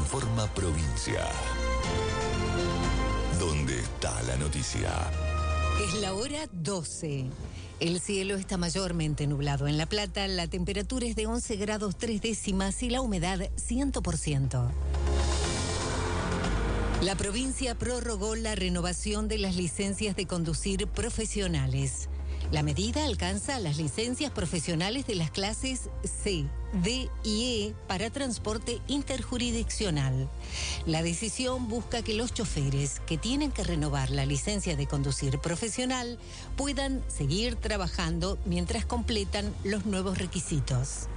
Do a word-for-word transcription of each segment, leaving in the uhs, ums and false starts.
Informa Provincia. ¿Dónde está la noticia? Es la hora doce. El cielo está mayormente nublado en La Plata, la temperatura es de once grados tres décimas y la humedad cien por ciento. La provincia prorrogó la renovación de las licencias de conducir profesionales. La medida alcanza las licencias profesionales de las clases C, D y E para transporte interjurisdiccional. La decisión busca que los choferes que tienen que renovar la licencia de conducir profesional puedan seguir trabajando mientras completan los nuevos requisitos.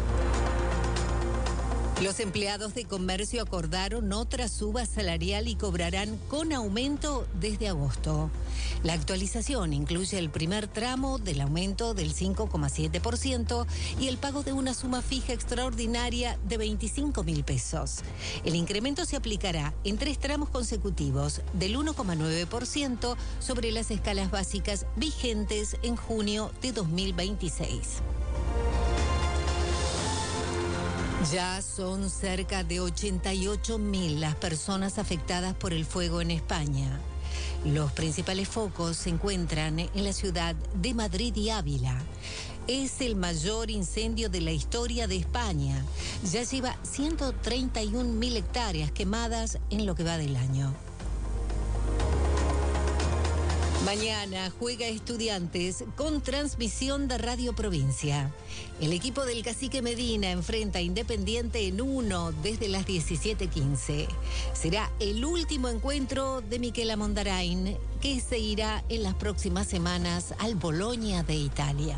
Los empleados de comercio acordaron otra suba salarial y cobrarán con aumento desde agosto. La actualización incluye el primer tramo del aumento del cinco coma siete por ciento y el pago de una suma fija extraordinaria de veinticinco mil pesos. El incremento se aplicará en tres tramos consecutivos del uno coma nueve por ciento sobre las escalas básicas vigentes en junio de dos mil veintiséis. Ya son cerca de ochenta y ocho mil las personas afectadas por el fuego en España. Los principales focos se encuentran en la ciudad de Madrid y Ávila. Es el mayor incendio de la historia de España. Ya lleva ciento treinta y un mil hectáreas quemadas en lo que va del año. Mañana juega Estudiantes con transmisión de Radio Provincia. El equipo del Cacique Medina enfrenta a Independiente en uno desde las diecisiete quince. Será el último encuentro de Michela Amondarain, que se irá en las próximas semanas al Bolonia de Italia.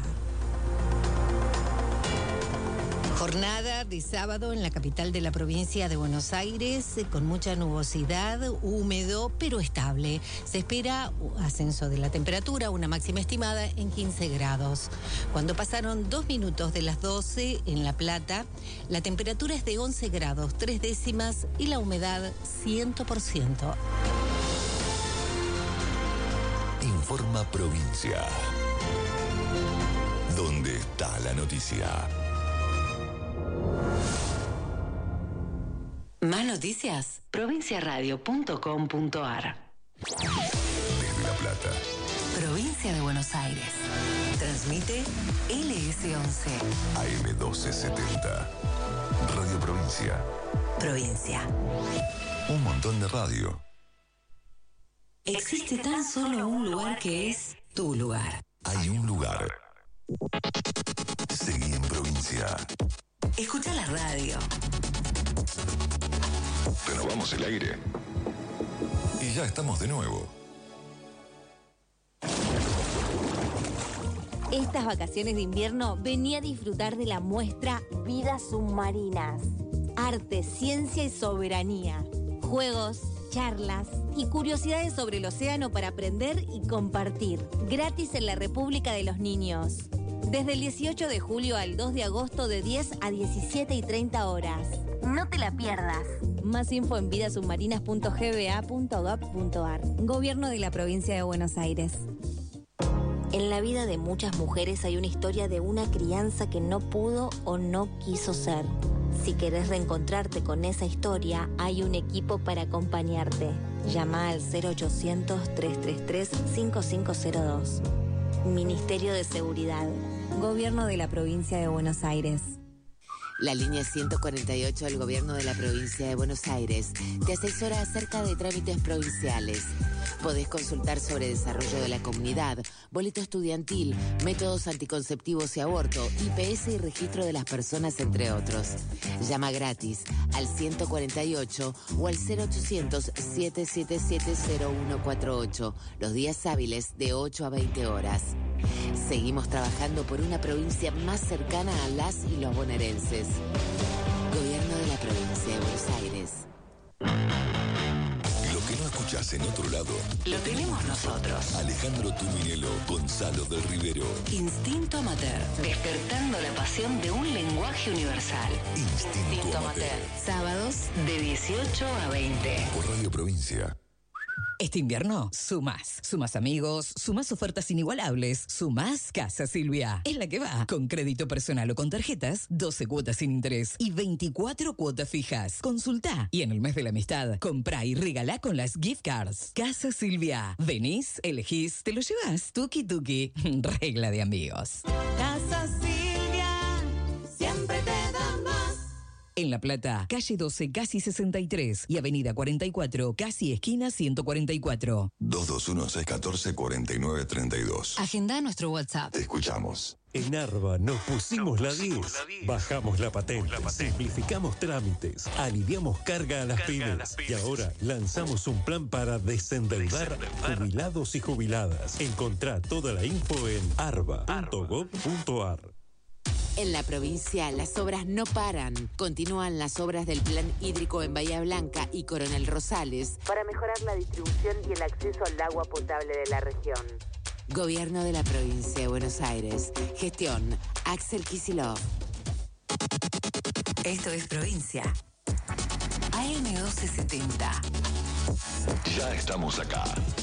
Jornada de sábado en la capital de la provincia de Buenos Aires, con mucha nubosidad, húmedo pero estable. Se espera ascenso de la temperatura, una máxima estimada en quince grados. Cuando pasaron dos minutos de las doce en La Plata, la temperatura es de once grados tres décimas y la humedad cien por ciento. Informa Provincia. ¿Dónde está la noticia? Más noticias, provinciaradio punto com punto ar. Desde La Plata. Provincia de Buenos Aires. Transmite L S once. A M doce setenta. Radio Provincia. Provincia. Un montón de radio. Existe tan solo un lugar que es tu lugar. Hay un lugar. Seguí en Provincia. Escucha la radio. Renovamos el aire. Y ya estamos de nuevo. Estas vacaciones de invierno vení a disfrutar de la muestra Vidas Submarinas. Arte, ciencia y soberanía. Juegos, charlas y curiosidades sobre el océano para aprender y compartir. Gratis en la República de los Niños. Desde el dieciocho de julio al dos de agosto de diez a diecisiete y treinta horas. No te la pierdas. Más info en vidasubmarinas punto g b a punto gov punto ar. Gobierno de la Provincia de Buenos Aires. En la vida de muchas mujeres hay una historia de una crianza que no pudo o no quiso ser. Si querés reencontrarte con esa historia, hay un equipo para acompañarte. Llama al cero ochocientos, tres tres tres, cinco cinco cero dos. Ministerio de Seguridad. Gobierno de la Provincia de Buenos Aires. La línea ciento cuarenta y ocho del Gobierno de la Provincia de Buenos Aires te asesora acerca de trámites provinciales. Podés consultar sobre desarrollo de la comunidad, boleto estudiantil, métodos anticonceptivos y aborto, I P S y registro de las personas, entre otros. Llama gratis al ciento cuarenta y ocho o al cero ochocientos, siete siete siete, cero uno cuatro ocho, los días hábiles de ocho a veinte horas. Seguimos trabajando por una provincia más cercana a las y los bonaerenses. Gobierno de la Provincia de Buenos Aires. Lo que no escuchás en otro lado, Lo tenemos nosotros. Alejandro Tuminelo, Gonzalo del Rivero. Instinto Amateur. Despertando la pasión de un lenguaje universal. Instinto Amateur. Sábados de dieciocho a veinte. Por Radio Provincia. Este invierno, sumás. Sumás amigos, sumás ofertas inigualables, sumás Casa Silvia. Es la que va. Con crédito personal o con tarjetas, doce cuotas sin interés y veinticuatro cuotas fijas. Consultá. Y en el mes de la amistad, comprá y regalá con las gift cards. Casa Silvia. Venís, elegís, te lo llevas. Tuki tuki. Regla de amigos. Casa Silvia, siempre te da más. En La Plata, calle doce, casi sesenta y tres y avenida cuarenta y cuatro, casi esquina ciento cuarenta y cuatro. dos dos uno, seis uno cuatro, cuatro nueve tres dos. Agenda nuestro WhatsApp. Te escuchamos. En Arba nos pusimos la diez, bajamos la patente, simplificamos trámites, aliviamos carga a las pymes y ahora lanzamos un plan para desendeudar jubilados y jubiladas. Encontrá toda la info en arba punto gob punto ar. En la provincia, las obras no paran. Continúan las obras del plan hídrico en Bahía Blanca y Coronel Rosales para mejorar la distribución y el acceso al agua potable de la región. Gobierno de la provincia de Buenos Aires. Gestión Axel Kicillof. Esto es Provincia. A M doce setenta. Ya estamos acá.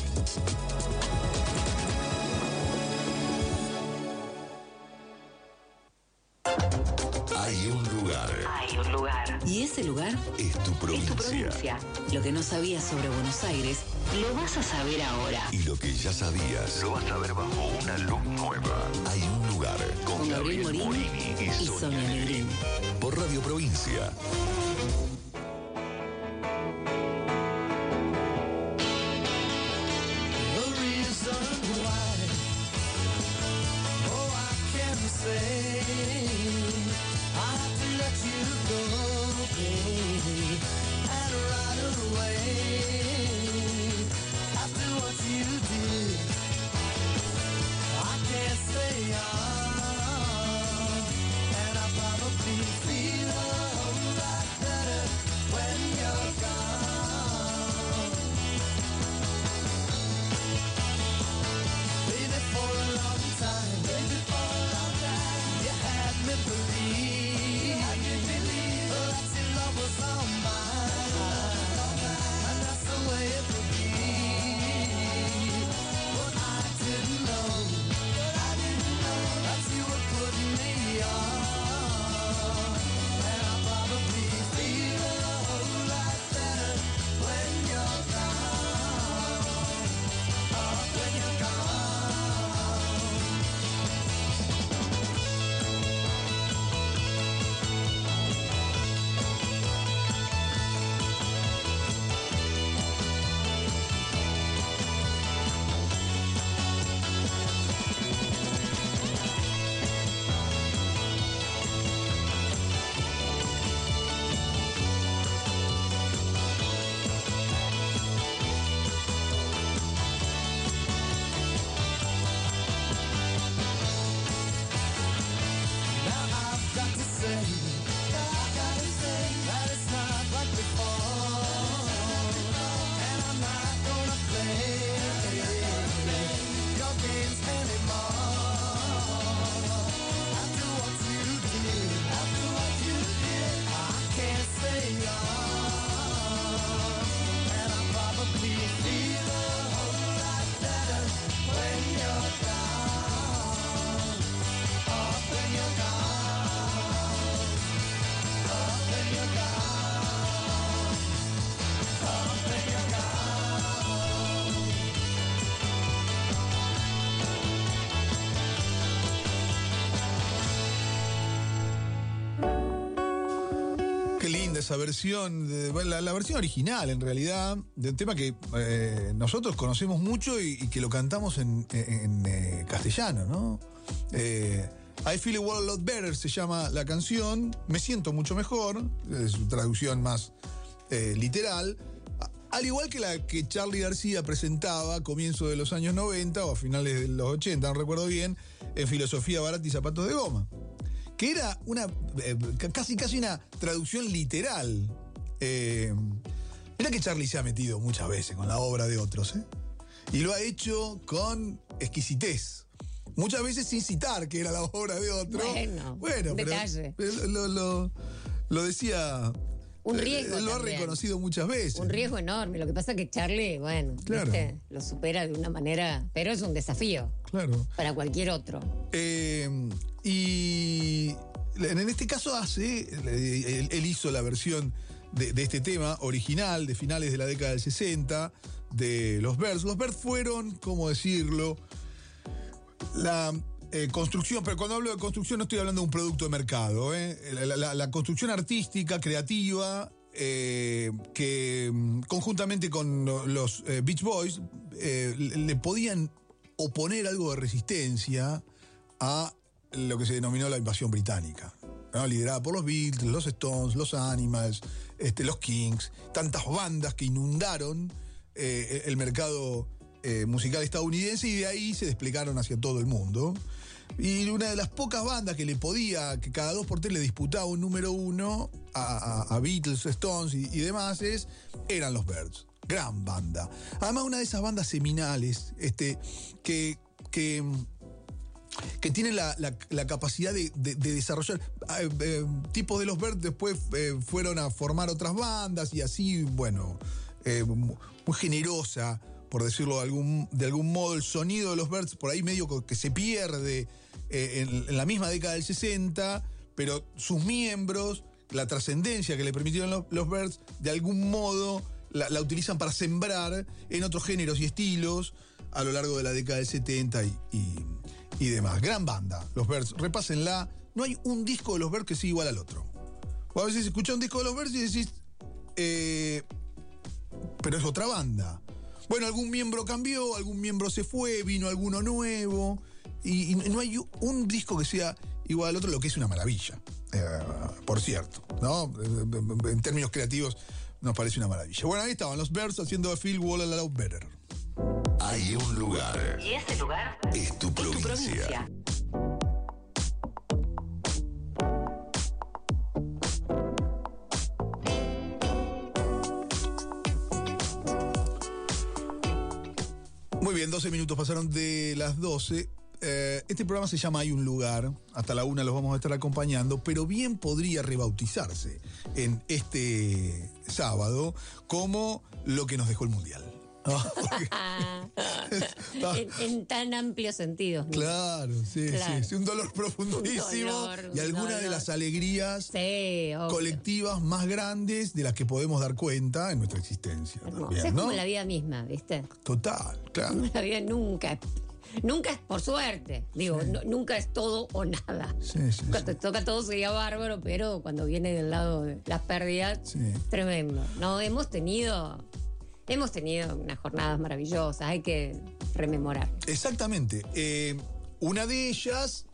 Hay un lugar. Hay un lugar. ¿Y ese lugar? Es tu Es provincia. tu provincia. Lo que no sabías sobre Buenos Aires, lo vas a saber ahora. Y lo que ya sabías, lo vas a ver bajo una luz nueva. Hay un lugar con, Con Gabriel Gabriel Morini Morini y, y Sonia Sonia Negrín. Por Radio Provincia. Esa versión, de, bueno, la, la versión original en realidad, de un tema que eh, nosotros conocemos mucho y, y que lo cantamos en, en, en eh, castellano, ¿no? Eh, I Feel a World a Lot Better se llama la canción, Me Siento Mucho Mejor, es su traducción más eh, literal, al igual que la que Charly García presentaba a comienzos de los años noventa o a finales de los ochenta, no recuerdo bien, en Filosofía Barata y Zapatos de Goma. Que era una eh, casi casi una traducción literal. Eh, mira que Charly se ha metido muchas veces con la obra de otros, ¿eh? Y lo ha hecho con exquisitez. Muchas veces sin citar que era la obra de otro. Bueno, bueno detalle. pero, pero lo, lo, lo decía Un riesgo. Él lo también. ha reconocido muchas veces. Un riesgo enorme. Lo que pasa es que Charlie, bueno, Claro. ¿viste? Lo supera de una manera, pero es un desafío Claro. para cualquier otro. Eh, y en este caso hace, él, él hizo la versión de, de este tema original de finales de la década del sesenta, de los Byrds. Los Byrds fueron, ¿cómo decirlo? La eh, construcción, pero cuando hablo de construcción no estoy hablando de un producto de mercado, ¿eh? la, la, la construcción artística, creativa, eh, que conjuntamente con los eh, Beach Boys eh, le podían oponer algo de resistencia a lo que se denominó la invasión británica, ¿no? Liderada por los Beatles, los Stones, los Animals, este, los Kings, tantas bandas que inundaron eh, el mercado eh, musical estadounidense y de ahí se desplegaron hacia todo el mundo. Y una de las pocas bandas que le podía, que cada dos por tres le disputaba un número uno a, a, a Beatles, Stones y, y demás, es, eran los Byrds. Gran banda. Además, una de esas bandas seminales, este, que, que, que tienen la, la, la capacidad de, de, de desarrollar. Eh, eh, tipos de los Byrds después eh, fueron a formar otras bandas y así, bueno, eh, muy generosa, por decirlo de algún, de algún modo, el sonido de los Byrds por ahí medio que se pierde eh, en, en la misma década del sesenta, pero sus miembros, la trascendencia que le permitieron los, los Byrds, de algún modo la, la utilizan para sembrar en otros géneros y estilos a lo largo de la década del setenta y, y, y demás. Gran banda, los Byrds, repásenla. No hay un disco de los Byrds que sea igual al otro. O a veces escuchás un disco de los Byrds y decís, eh, pero es otra banda. Bueno, algún miembro cambió, algún miembro se fue, vino alguno nuevo, y, y no hay un disco que sea igual al otro, lo que es una maravilla, eh, por cierto, ¿no? En términos creativos nos parece una maravilla. Bueno, ahí estaban los Byrds haciendo a Feel Wall a Lot Better. Hay un lugar. Y ese lugar Es tu es tu provincia. provincia. Muy bien, doce minutos pasaron de las doce. Eh, este programa se llama Hay un lugar. Hasta la una los vamos a estar acompañando, pero bien podría rebautizarse en este sábado como lo que nos dejó el Mundial. ¿No? Porque- en, en tan amplio sentido. ¿no? Claro, sí, Claro. sí, sí, un dolor profundísimo Un dolor, y un alguna de dolor. las alegrías Sí, obvio. colectivas más grandes de las que podemos dar cuenta en nuestra existencia. Hermoso. También, es ¿no? como la vida misma, ¿viste? Total, claro. La vida nunca, nunca es por suerte. Digo, Sí. no- nunca es todo o nada. Sí, sí, Cuando sí. te toca todo sería bárbaro, pero cuando viene del lado de las pérdidas, Sí. tremendo. No, hemos tenido, hemos tenido unas jornadas maravillosas, hay que rememorar. Exactamente. Eh, una de ellas,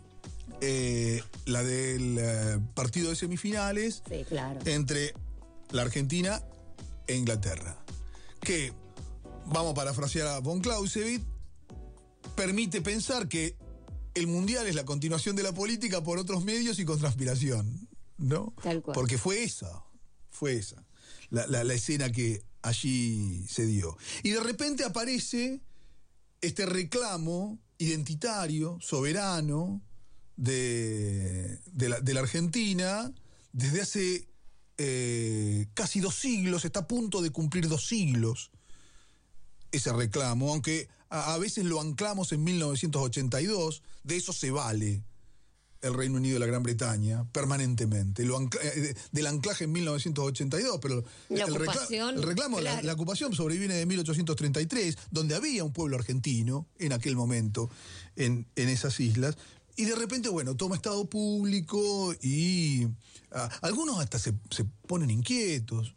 eh, la del eh, partido de semifinales Sí, claro. entre la Argentina e Inglaterra, que, vamos a parafrasear a von Clausewitz, permite pensar que el Mundial es la continuación de la política por otros medios y con transpiración, ¿no? Tal cual. Porque fue esa, fue esa, la, la- la escena que allí se dio. Y de repente aparece este reclamo identitario, soberano, de, de, la, de la Argentina, desde hace eh, casi dos siglos, está a punto de cumplir dos siglos ese reclamo, aunque a, a veces lo anclamos en mil novecientos ochenta y dos, de eso se vale el Reino Unido y la Gran Bretaña permanentemente, lo ancla- eh, del anclaje en mil novecientos ochenta y dos, pero La el, recla- ocupación, el reclamo, la, claro. la ocupación sobreviene de mil ochocientos treinta y tres, donde había un pueblo argentino en aquel momento en, en esas islas, y de repente, bueno, toma estado público y ah, algunos hasta se, se ponen inquietos.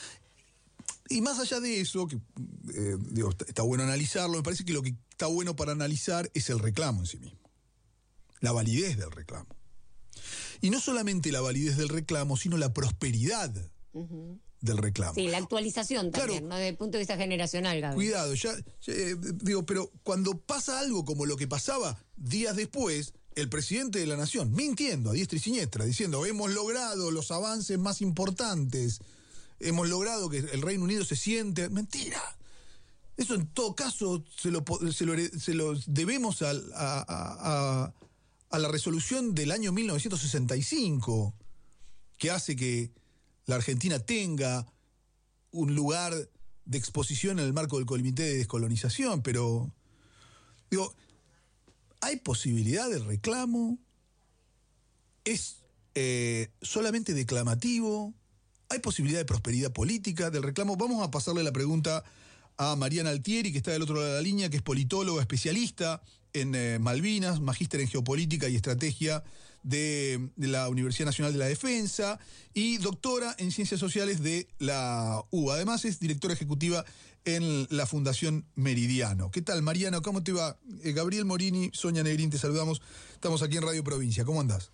Y más allá de eso, que eh, digo, está, está bueno analizarlo, me parece que lo que está bueno para analizar es el reclamo en sí mismo, la validez del reclamo. Y no solamente la validez del reclamo, sino la prosperidad del reclamo. Sí, la actualización también, Claro. ¿no? Desde el punto de vista generacional, Gaby. Cuidado, ya, ya, eh, digo, pero cuando pasa algo como lo que pasaba días después, el presidente de la nación, mintiendo a diestra y siniestra, diciendo, hemos logrado los avances más importantes, hemos logrado que el Reino Unido se siente... Mentira. Eso en todo caso se lo, po- se lo, here- se lo debemos al- a, a- a- a la resolución del año mil novecientos sesenta y cinco, que hace que la Argentina tenga un lugar de exposición en el marco del Comité de Descolonización, pero, digo, ¿hay posibilidad de reclamo? ¿Es eh, solamente declamativo? ¿Hay posibilidad de prosperidad política del reclamo? Vamos a pasarle la pregunta a Mariana Altieri, que está del otro lado de la línea, que es politóloga, especialista en eh, Malvinas, magíster en geopolítica y estrategia de, de la Universidad Nacional de la Defensa y doctora en ciencias sociales de la U B A. Además es directora ejecutiva en la Fundación Meridiano. ¿Qué tal, Mariana? ¿Cómo te va? Eh, Gabriel Morini, Sonia Negrín, te saludamos. Estamos aquí en Radio Provincia. ¿Cómo andás?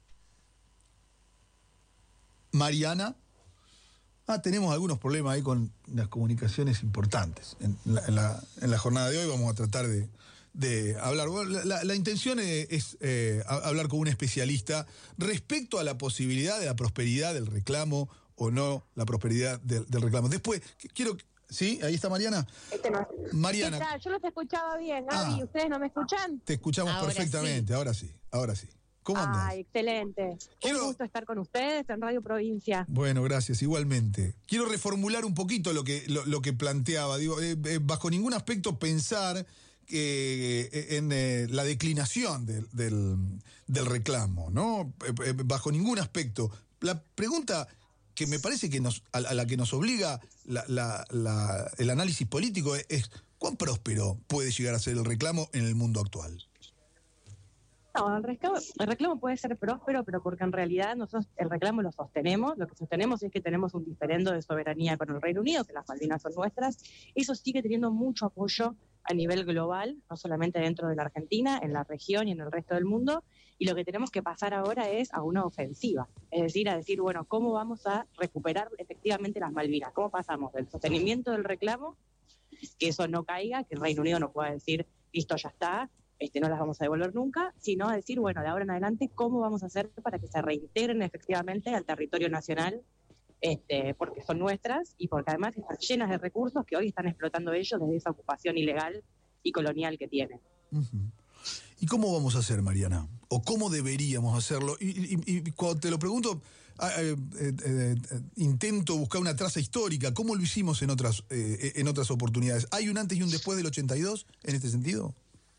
Mariana. Ah, tenemos algunos problemas ahí con las comunicaciones importantes. En la, en la, en la jornada de hoy vamos a tratar de, de hablar. Bueno, la, la intención es eh, hablar con un especialista respecto a la posibilidad de la prosperidad del reclamo o no la prosperidad del, del reclamo. Después, quiero... ¿Sí? Ahí está Mariana. Este no. Mariana. ¿Qué tal? Yo los escuchaba bien, Gaby. Ah, ¿Ustedes no me escuchan? Te escuchamos Ahora perfectamente. sí. Ahora sí, ahora sí. ¿Cómo andás? Ay, excelente. Quiero... Un gusto estar con ustedes en Radio Provincia. Bueno, gracias, igualmente. Quiero reformular un poquito lo que, lo, lo que planteaba. Digo, eh, eh, bajo ningún aspecto pensar que, eh, en eh, la declinación del, del, del reclamo, ¿no? Eh, eh, bajo ningún aspecto. La pregunta que me parece que nos, a, a la que nos obliga la, la, la, el análisis político es, es ¿cuán próspero puede llegar a ser el reclamo en el mundo actual? No, el reclamo, el reclamo puede ser próspero, pero porque en realidad nosotros el reclamo lo sostenemos. Lo que sostenemos es que tenemos un diferendo de soberanía con el Reino Unido, que las Malvinas son nuestras. Eso sigue teniendo mucho apoyo a nivel global, no solamente dentro de la Argentina, en la región y en el resto del mundo. Y lo que tenemos que pasar ahora es a una ofensiva, es decir, a decir, bueno, ¿cómo vamos a recuperar efectivamente las Malvinas? ¿Cómo pasamos del sostenimiento del reclamo, que eso no caiga, que el Reino Unido no pueda decir, listo, ya está, Este, no las vamos a devolver nunca, sino a decir, bueno, de ahora en adelante, ¿cómo vamos a hacer para que se reintegren efectivamente al territorio nacional? Este, porque son nuestras y porque además están llenas de recursos que hoy están explotando ellos desde esa ocupación ilegal y colonial que tienen. Uh-huh. ¿Y cómo vamos a hacer, Mariana? ¿O cómo deberíamos hacerlo? Y, y, y cuando te lo pregunto, eh, eh, eh, intento buscar una traza histórica. ¿Cómo lo hicimos en otras, eh, en otras oportunidades? ¿Hay un antes y un después del ochenta y dos en este sentido?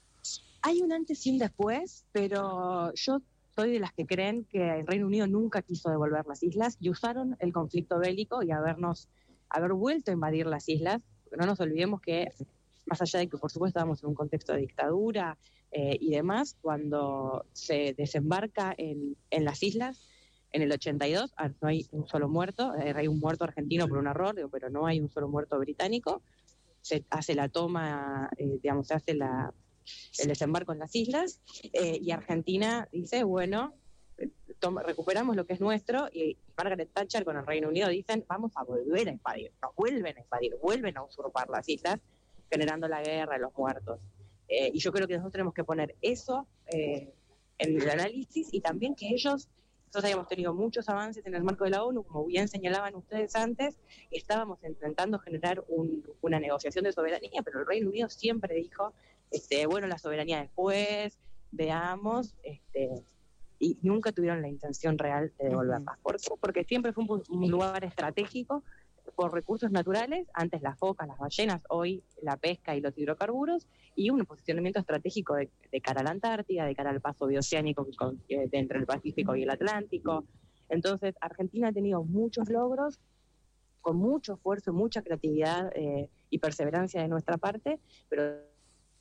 Hay un antes y un después, pero yo soy de las que creen que el Reino Unido nunca quiso devolver las islas y usaron el conflicto bélico y habernos haber vuelto a invadir las islas. No nos olvidemos que, más allá de que por supuesto estábamos en un contexto de dictadura eh, y demás, cuando se desembarca en, en las islas, en el ochenta y dos, no hay un solo muerto, eh, hay un muerto argentino por un error, digo, pero no hay un solo muerto británico. Se hace la toma, eh, digamos, se hace la... el desembarco en las islas, eh, y Argentina dice, bueno, toma, recuperamos lo que es nuestro, y Margaret Thatcher con el Reino Unido dicen, vamos a volver a invadir, nos vuelven a invadir, vuelven a usurpar las islas, generando la guerra, los muertos. Eh, y yo creo que nosotros tenemos que poner eso eh, en el análisis, y también que ellos, nosotros habíamos tenido muchos avances en el marco de la ONU, como bien señalaban ustedes antes, estábamos intentando generar un, una negociación de soberanía, pero el Reino Unido siempre dijo, Este, bueno, la soberanía después, veamos, este, y nunca tuvieron la intención real de devolverlas. ¿Por qué? Porque siempre fue un, un lugar estratégico por recursos naturales, antes las focas, las ballenas, hoy la pesca y los hidrocarburos, y un posicionamiento estratégico de, de cara a la Antártida, de cara al paso bioceánico con, de, de entre el Pacífico y el Atlántico. Entonces, Argentina ha tenido muchos logros, con mucho esfuerzo, mucha creatividad eh, y perseverancia de nuestra parte, pero...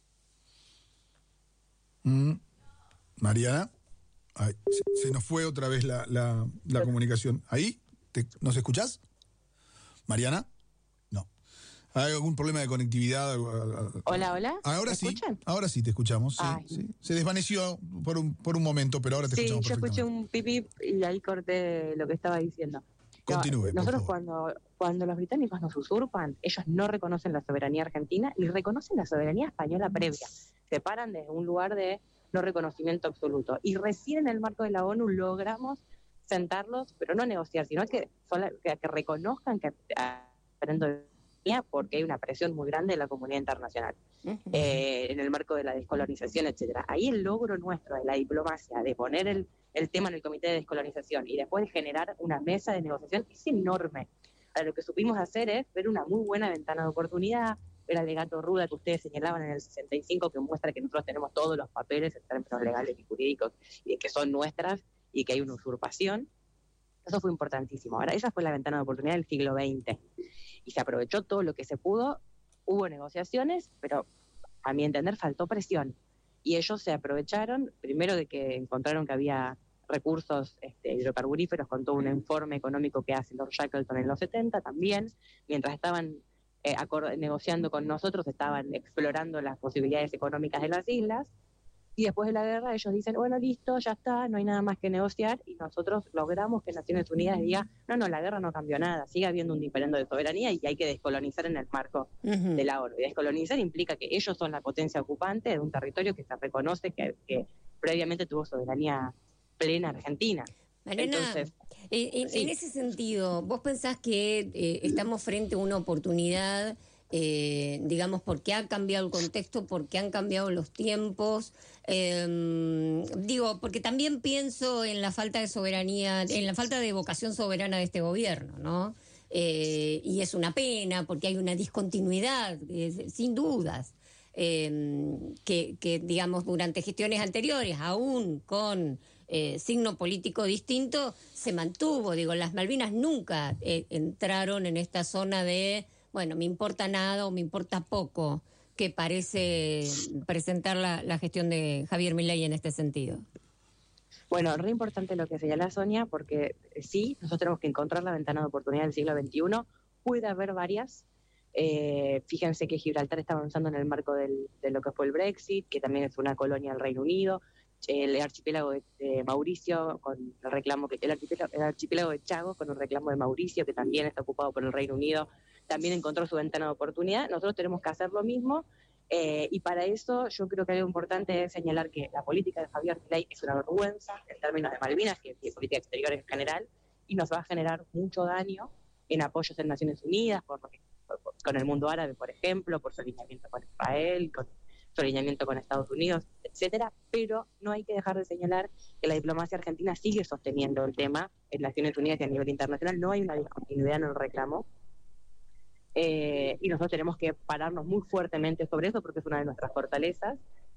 Mm. Mariana, ay, se, se nos fue otra vez la, la, la comunicación. ¿Ahí? ¿Te, ¿Nos escuchás? ¿Mariana? No. ¿Hay algún problema de conectividad? Hola, hola. Ahora ¿Me sí, escuchan? ahora sí te escuchamos. Sí, sí. Se desvaneció por un, por un momento, pero ahora te sí, escuchamos perfectamente. Sí, yo escuché un pipí y ahí corté lo que estaba diciendo. Continúe, no, nosotros cuando, cuando los británicos nos usurpan, ellos no reconocen la soberanía argentina ni reconocen la soberanía española previa. Se paran desde un lugar de no reconocimiento absoluto. Y recién en el marco de la ONU logramos sentarlos, pero no negociar, sino que, que, que reconozcan que porque hay una presión muy grande de la comunidad internacional uh-huh. eh, en el marco de la descolonización, etcétera. Ahí el logro nuestro de la diplomacia, de poner el, el tema en el comité de descolonización y después de generar una mesa de negociación es enorme. Ahora, lo que supimos hacer es ver una muy buena ventana de oportunidad, el alegato Ruda que ustedes señalaban en el sesenta y cinco, que muestra que nosotros tenemos todos los papeles en términos legales y jurídicos y que son nuestras y que hay una usurpación. Eso fue importantísimo. Ahora, esa fue la ventana de oportunidad del siglo veinte y se aprovechó todo lo que se pudo, hubo negociaciones, pero a mi entender faltó presión y ellos se aprovecharon, primero de que encontraron que había recursos este, hidrocarburíferos con todo un informe económico que hace Lord Shackleton en los setenta también, mientras estaban eh, acord- negociando con nosotros, estaban explorando las posibilidades económicas de las islas, y después de la guerra ellos dicen, bueno, listo, ya está, no hay nada más que negociar, y nosotros logramos que Naciones Unidas diga, no, no, la guerra no cambió nada, sigue habiendo un diferendo de soberanía y hay que descolonizar en el marco uh-huh. de la ONU. Y descolonizar implica que ellos son la potencia ocupante de un territorio que se reconoce que, que previamente tuvo soberanía plena Argentina. Mariana, Entonces, en, sí. en ese sentido, ¿vos pensás que eh, estamos frente a una oportunidad, eh, digamos, porque ha cambiado el contexto, porque han cambiado los tiempos? Eh, digo, porque también pienso en la falta de soberanía, en la falta de vocación soberana de este gobierno, ¿no? Eh, y es una pena porque hay una discontinuidad, eh, sin dudas. Eh, que, que, digamos, durante gestiones anteriores, aún con eh, signo político distinto, se mantuvo. Digo, las Malvinas nunca eh, entraron en esta zona de, bueno, me importa nada o me importa poco, que parece presentar la, la gestión de Javier Milei en este sentido. Bueno, re importante lo que señala Sonia, porque sí, nosotros tenemos que encontrar la ventana de oportunidad del siglo veintiuno. Puede haber varias. Eh, fíjense que Gibraltar está avanzando en el marco del, de lo que fue el Brexit, que también es una colonia del Reino Unido, el archipiélago de, de Mauricio con el reclamo que el archipiélago, el archipiélago de Chagos con un reclamo de Mauricio que también está ocupado por el Reino Unido, también encontró su ventana de oportunidad. Nosotros tenemos que hacer lo mismo eh, y para eso yo creo que algo importante es señalar que la política de Javier Milei es una vergüenza en términos de Malvinas y de política exterior en general y nos va a generar mucho daño en apoyos en Naciones Unidas por lo que con el mundo árabe, por ejemplo, por su alineamiento con Israel, con su alineamiento con Estados Unidos, etcétera, pero no hay que dejar de señalar que la diplomacia argentina sigue sosteniendo el tema en Naciones Unidas y a nivel internacional, no hay una discontinuidad en el reclamo, eh, y nosotros tenemos que pararnos muy fuertemente sobre eso porque es una de nuestras fortalezas,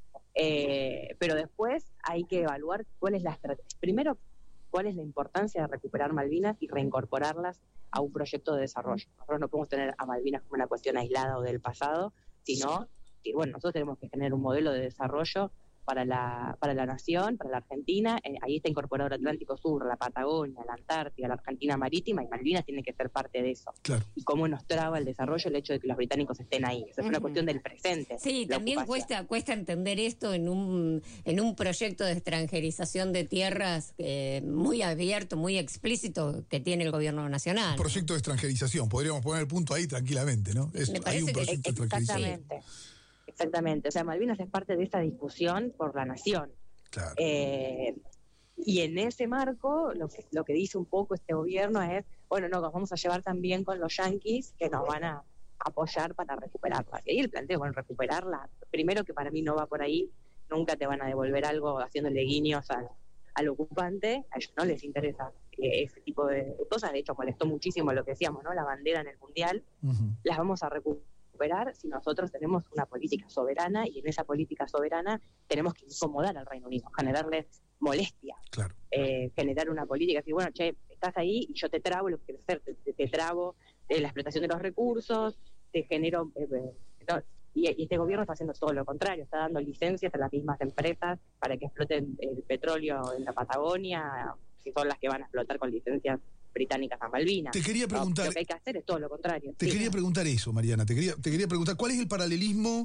eh, pero después hay que evaluar cuál es la estrategia, primero, cuál es la importancia de recuperar Malvinas y reincorporarlas a un proyecto de desarrollo. Nosotros no podemos tener a Malvinas como una cuestión aislada o del pasado, sino que, bueno, nosotros tenemos que tener un modelo de desarrollo para la para la nación, para la Argentina. Eh, ahí está incorporado el Atlántico Sur, la Patagonia, la Antártida, la Argentina Marítima, y Malvinas tiene que ser parte de eso. Claro. Y cómo nos traba el desarrollo el hecho de que los británicos estén ahí. Eso es uh-huh. una cuestión del presente. Sí, también cuesta cuesta entender esto en un en un proyecto de extranjerización de tierras eh, muy abierto, muy explícito que tiene el gobierno nacional. Un proyecto de extranjerización, podríamos poner el punto ahí tranquilamente, ¿no? Es, Me parece hay un proyecto que, de extranjerización. Exactamente. Exactamente, o sea, Malvinas es parte de esa discusión por la nación. Claro. Eh, y en ese marco, lo que, lo que dice un poco este gobierno es, bueno, no, nos vamos a llevar también con los yanquis que nos van a apoyar para recuperarla. Y ahí el planteo, bueno, recuperarla, primero que para mí no va por ahí, nunca te van a devolver algo haciéndole guiños al, al ocupante, a ellos no les interesa eh, ese tipo de cosas, de hecho molestó muchísimo lo que decíamos, ¿no? La bandera en el Mundial, uh-huh. las vamos a recuperar si nosotros tenemos una política soberana y en esa política soberana tenemos que incomodar al Reino Unido, generarle molestia, claro. eh, generar una política, decir, bueno, che, estás ahí y yo te trabo lo que quiero hacer, te, te, te trabo eh, la explotación de los recursos, te genero... Eh, eh, y, y este gobierno está haciendo todo lo contrario, está dando licencias a las mismas empresas para que exploten el petróleo en la Patagonia, que son las que van a explotar con licencias británicas a Malvinas. Te quería preguntar... No, lo que hay que hacer es todo lo contrario. Te sí. quería preguntar eso, Mariana, te quería, te quería preguntar, ¿cuál es el paralelismo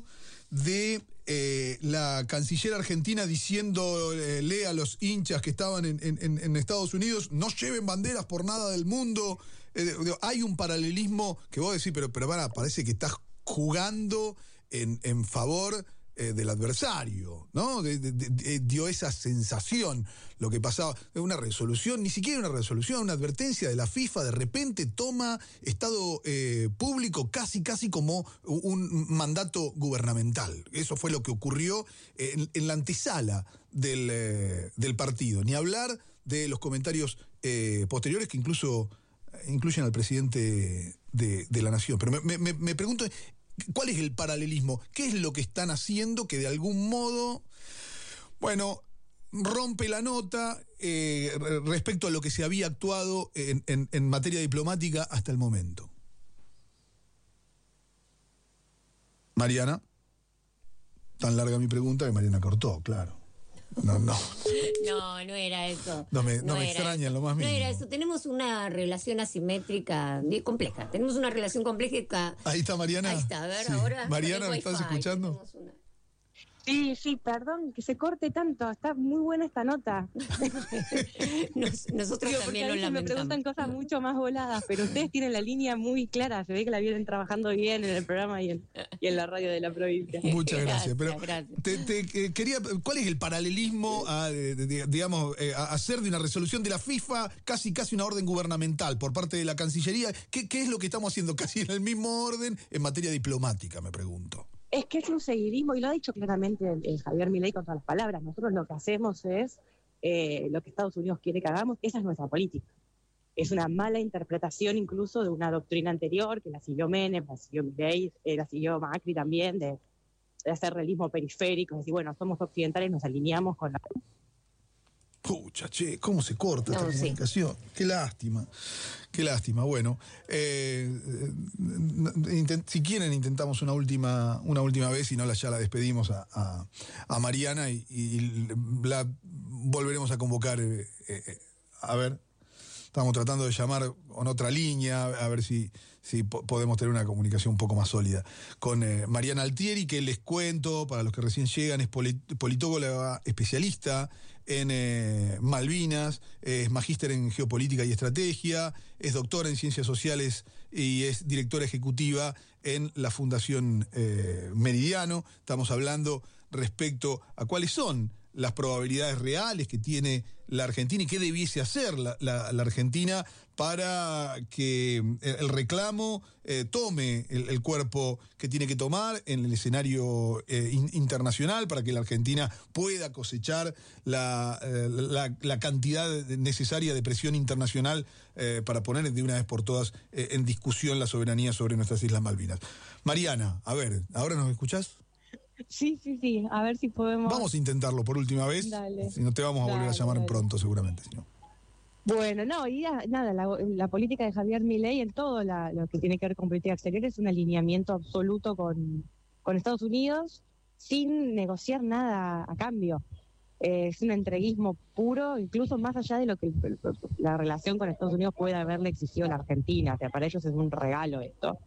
de eh, la canciller argentina diciéndole eh, a los hinchas que estaban en, en, en Estados Unidos, no lleven banderas por nada del mundo? Eh, hay un paralelismo que vos decís, pero, pero para, parece que estás jugando en, en favor... Eh, del adversario, ¿no? De, de, de, dio esa sensación, lo que pasaba, una resolución, ni siquiera una resolución, una advertencia de la FIFA, de repente toma Estado eh, público casi, casi como un mandato gubernamental. Eso fue lo que ocurrió en, en la antesala del, eh, del partido, ni hablar de los comentarios eh, posteriores que incluso incluyen al presidente de, de la Nación. Pero me, me, me pregunto, ¿cuál es el paralelismo? ¿Qué es lo que están haciendo que de algún modo, bueno, rompe la nota eh, respecto a lo que se había actuado en, en, en materia diplomática hasta el momento? Mariana, tan larga mi pregunta que Mariana cortó, claro. No, no. No, no era eso. No me, no no me extraña en lo más mínimo. No era eso. Tenemos una relación asimétrica bien compleja. Tenemos una relación compleja. Ahí está Mariana. Ahí está, a ver, sí. ahora. Mariana, ¿me estás escuchando? Una... Sí, sí, perdón que se corte tanto. Está muy buena esta nota. Nos, nosotros Digo, también porque a lo veces me lamentamos. preguntan cosas mucho más voladas, pero ustedes tienen la línea muy clara. Se ve que la vienen trabajando bien en el programa y en, y en la radio de la provincia. Muchas gracias. Gracias, Pero gracias. Te, te, eh, quería, ¿cuál es el paralelismo a, de, de, digamos, eh, a hacer de una resolución de la FIFA casi casi una orden gubernamental por parte de la Cancillería? ¿Qué, qué es lo que estamos haciendo casi en el mismo orden en materia diplomática, me pregunto? Es que es un seguidismo, y lo ha dicho claramente el, el Javier Milei con todas las palabras. Nosotros lo que hacemos es eh, lo que Estados Unidos quiere que hagamos. Esa es nuestra política. Es una mala interpretación incluso de una doctrina anterior, que la siguió Menem, la siguió Milei, eh, la siguió Macri también, de, de hacer realismo periférico, es decir, bueno, somos occidentales, nos alineamos con la... Pucha, che, ¿cómo se corta esta No, sí. comunicación? Qué lástima, qué lástima. Bueno, eh, intent, si quieren intentamos una última una última vez, y no la, ya la despedimos a, a, a Mariana y, y la volveremos a convocar. Eh, eh, a ver, estamos tratando de llamar con otra línea, a ver si, si po podemos tener una comunicación un poco más sólida con eh, Mariana Altieri, que les cuento, para los que recién llegan, es polit politóloga especialista en eh, Malvinas, es magíster en geopolítica y estrategia, es doctora en ciencias sociales y es directora ejecutiva en la Fundación eh, Meridiano. Estamos hablando respecto a cuáles son las probabilidades reales que tiene la Argentina y qué debiese hacer la, la, la Argentina para que el reclamo eh, tome el, el cuerpo que tiene que tomar en el escenario eh, in, internacional, para que la Argentina pueda cosechar la, eh, la, la cantidad necesaria de presión internacional eh, para poner de una vez por todas eh, en discusión la soberanía sobre nuestras Islas Malvinas. Mariana, a ver, ¿ahora nos escuchás? Sí, sí, sí, a ver si podemos... Vamos a intentarlo por última vez. Dale. Si no, te vamos a volver Dale, a llamar dale. pronto, seguramente. Si no. Bueno, no, y ya, nada, la, la política de Javier Milei en todo la, lo que tiene que ver con política exterior es un alineamiento absoluto con, con Estados Unidos, sin negociar nada a cambio. Eh, es un entreguismo puro, incluso más allá de lo que el, la relación con Estados Unidos pueda haberle exigido a la Argentina. O sea, para ellos es un regalo esto.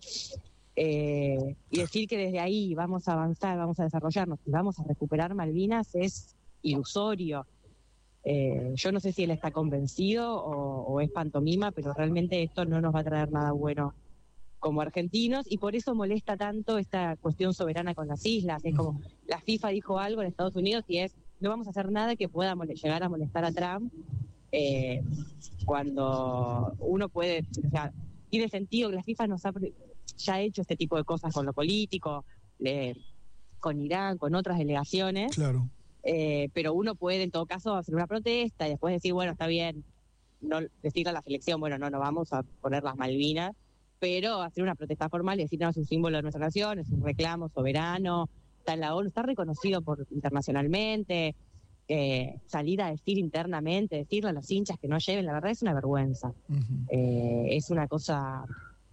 Eh, y decir que desde ahí vamos a avanzar, vamos a desarrollarnos y vamos a recuperar Malvinas es ilusorio. Eh, yo no sé si él está convencido o, o es pantomima, pero realmente esto no nos va a traer nada bueno como argentinos, y por eso molesta tanto esta cuestión soberana con las islas. Es como la FIFA dijo algo en Estados Unidos y es: no vamos a hacer nada que pueda llegar a molestar a Trump, eh, cuando uno puede, o sea, tiene sentido que la FIFA nos ha ya ha hecho este tipo de cosas con lo político, eh, con Irán, con otras delegaciones. Claro. Eh, pero uno puede en todo caso hacer una protesta y después decir, bueno, está bien, no decirle a la selección, bueno, no, no vamos a poner las Malvinas, pero hacer una protesta formal y decir, no, es un símbolo de nuestra nación, es un reclamo soberano, está en la ONU, está reconocido por internacionalmente, eh, salir a decir internamente, decirle a los hinchas que no lleven, la verdad es una vergüenza. Uh-huh. eh, es una cosa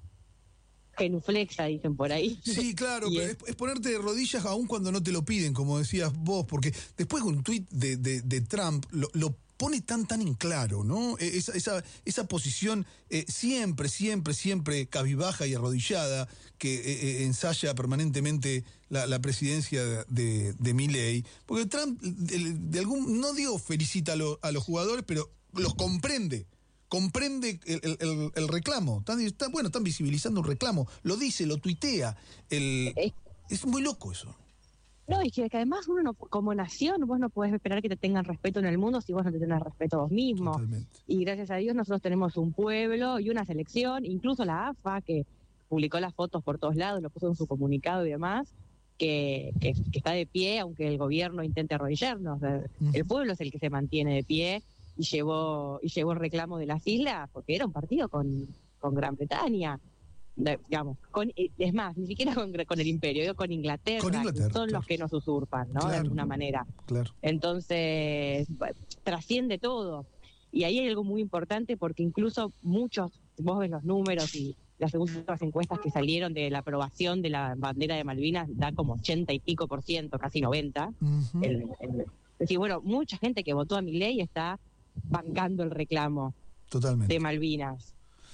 genuflexa, dicen por ahí. Sí, claro, pero es, es, es ponerte de rodillas aún cuando no te lo piden, como decías vos, porque después un tuit de, de, de Trump lo, lo pone tan, tan en claro, ¿no? Esa, esa, esa posición eh, siempre, siempre, siempre cabizbaja y arrodillada que eh, ensaya permanentemente la, la presidencia de, de, de Milei, porque Trump de, de algún, no digo felicita a, lo, a los jugadores, pero los comprende. Comprende el, el, el reclamo. Están, están, bueno, están visibilizando un reclamo. Lo dice, lo tuitea. El, es, es muy loco eso. No, y que, que además uno no, como nación, vos no podés esperar que te tengan respeto en el mundo si vos no te tenés respeto a vos mismo. Totalmente. Y gracias a Dios nosotros tenemos un pueblo y una selección, incluso la A F A, que publicó las fotos por todos lados, lo puso en su comunicado y demás, que, que, que está de pie, aunque el gobierno intente arrodillarnos. El pueblo es el que se mantiene de pie y llevó y llevó el reclamo de las islas, porque era un partido con, con Gran Bretaña, de, digamos, con, es más, ni siquiera con, con el imperio, digo, con Inglaterra, con Inglaterra que son claro. los que nos usurpan, ¿no? Claro. De alguna manera. Claro. Entonces, trasciende todo. Y ahí hay algo muy importante, porque incluso muchos, vos ves los números y las últimas encuestas que salieron de la aprobación de la bandera de Malvinas, da como ochenta y pico por ciento, casi noventa. Uh-huh. el, el, es decir, bueno, mucha gente que votó a Milei está bancando el reclamo Totalmente. de Malvinas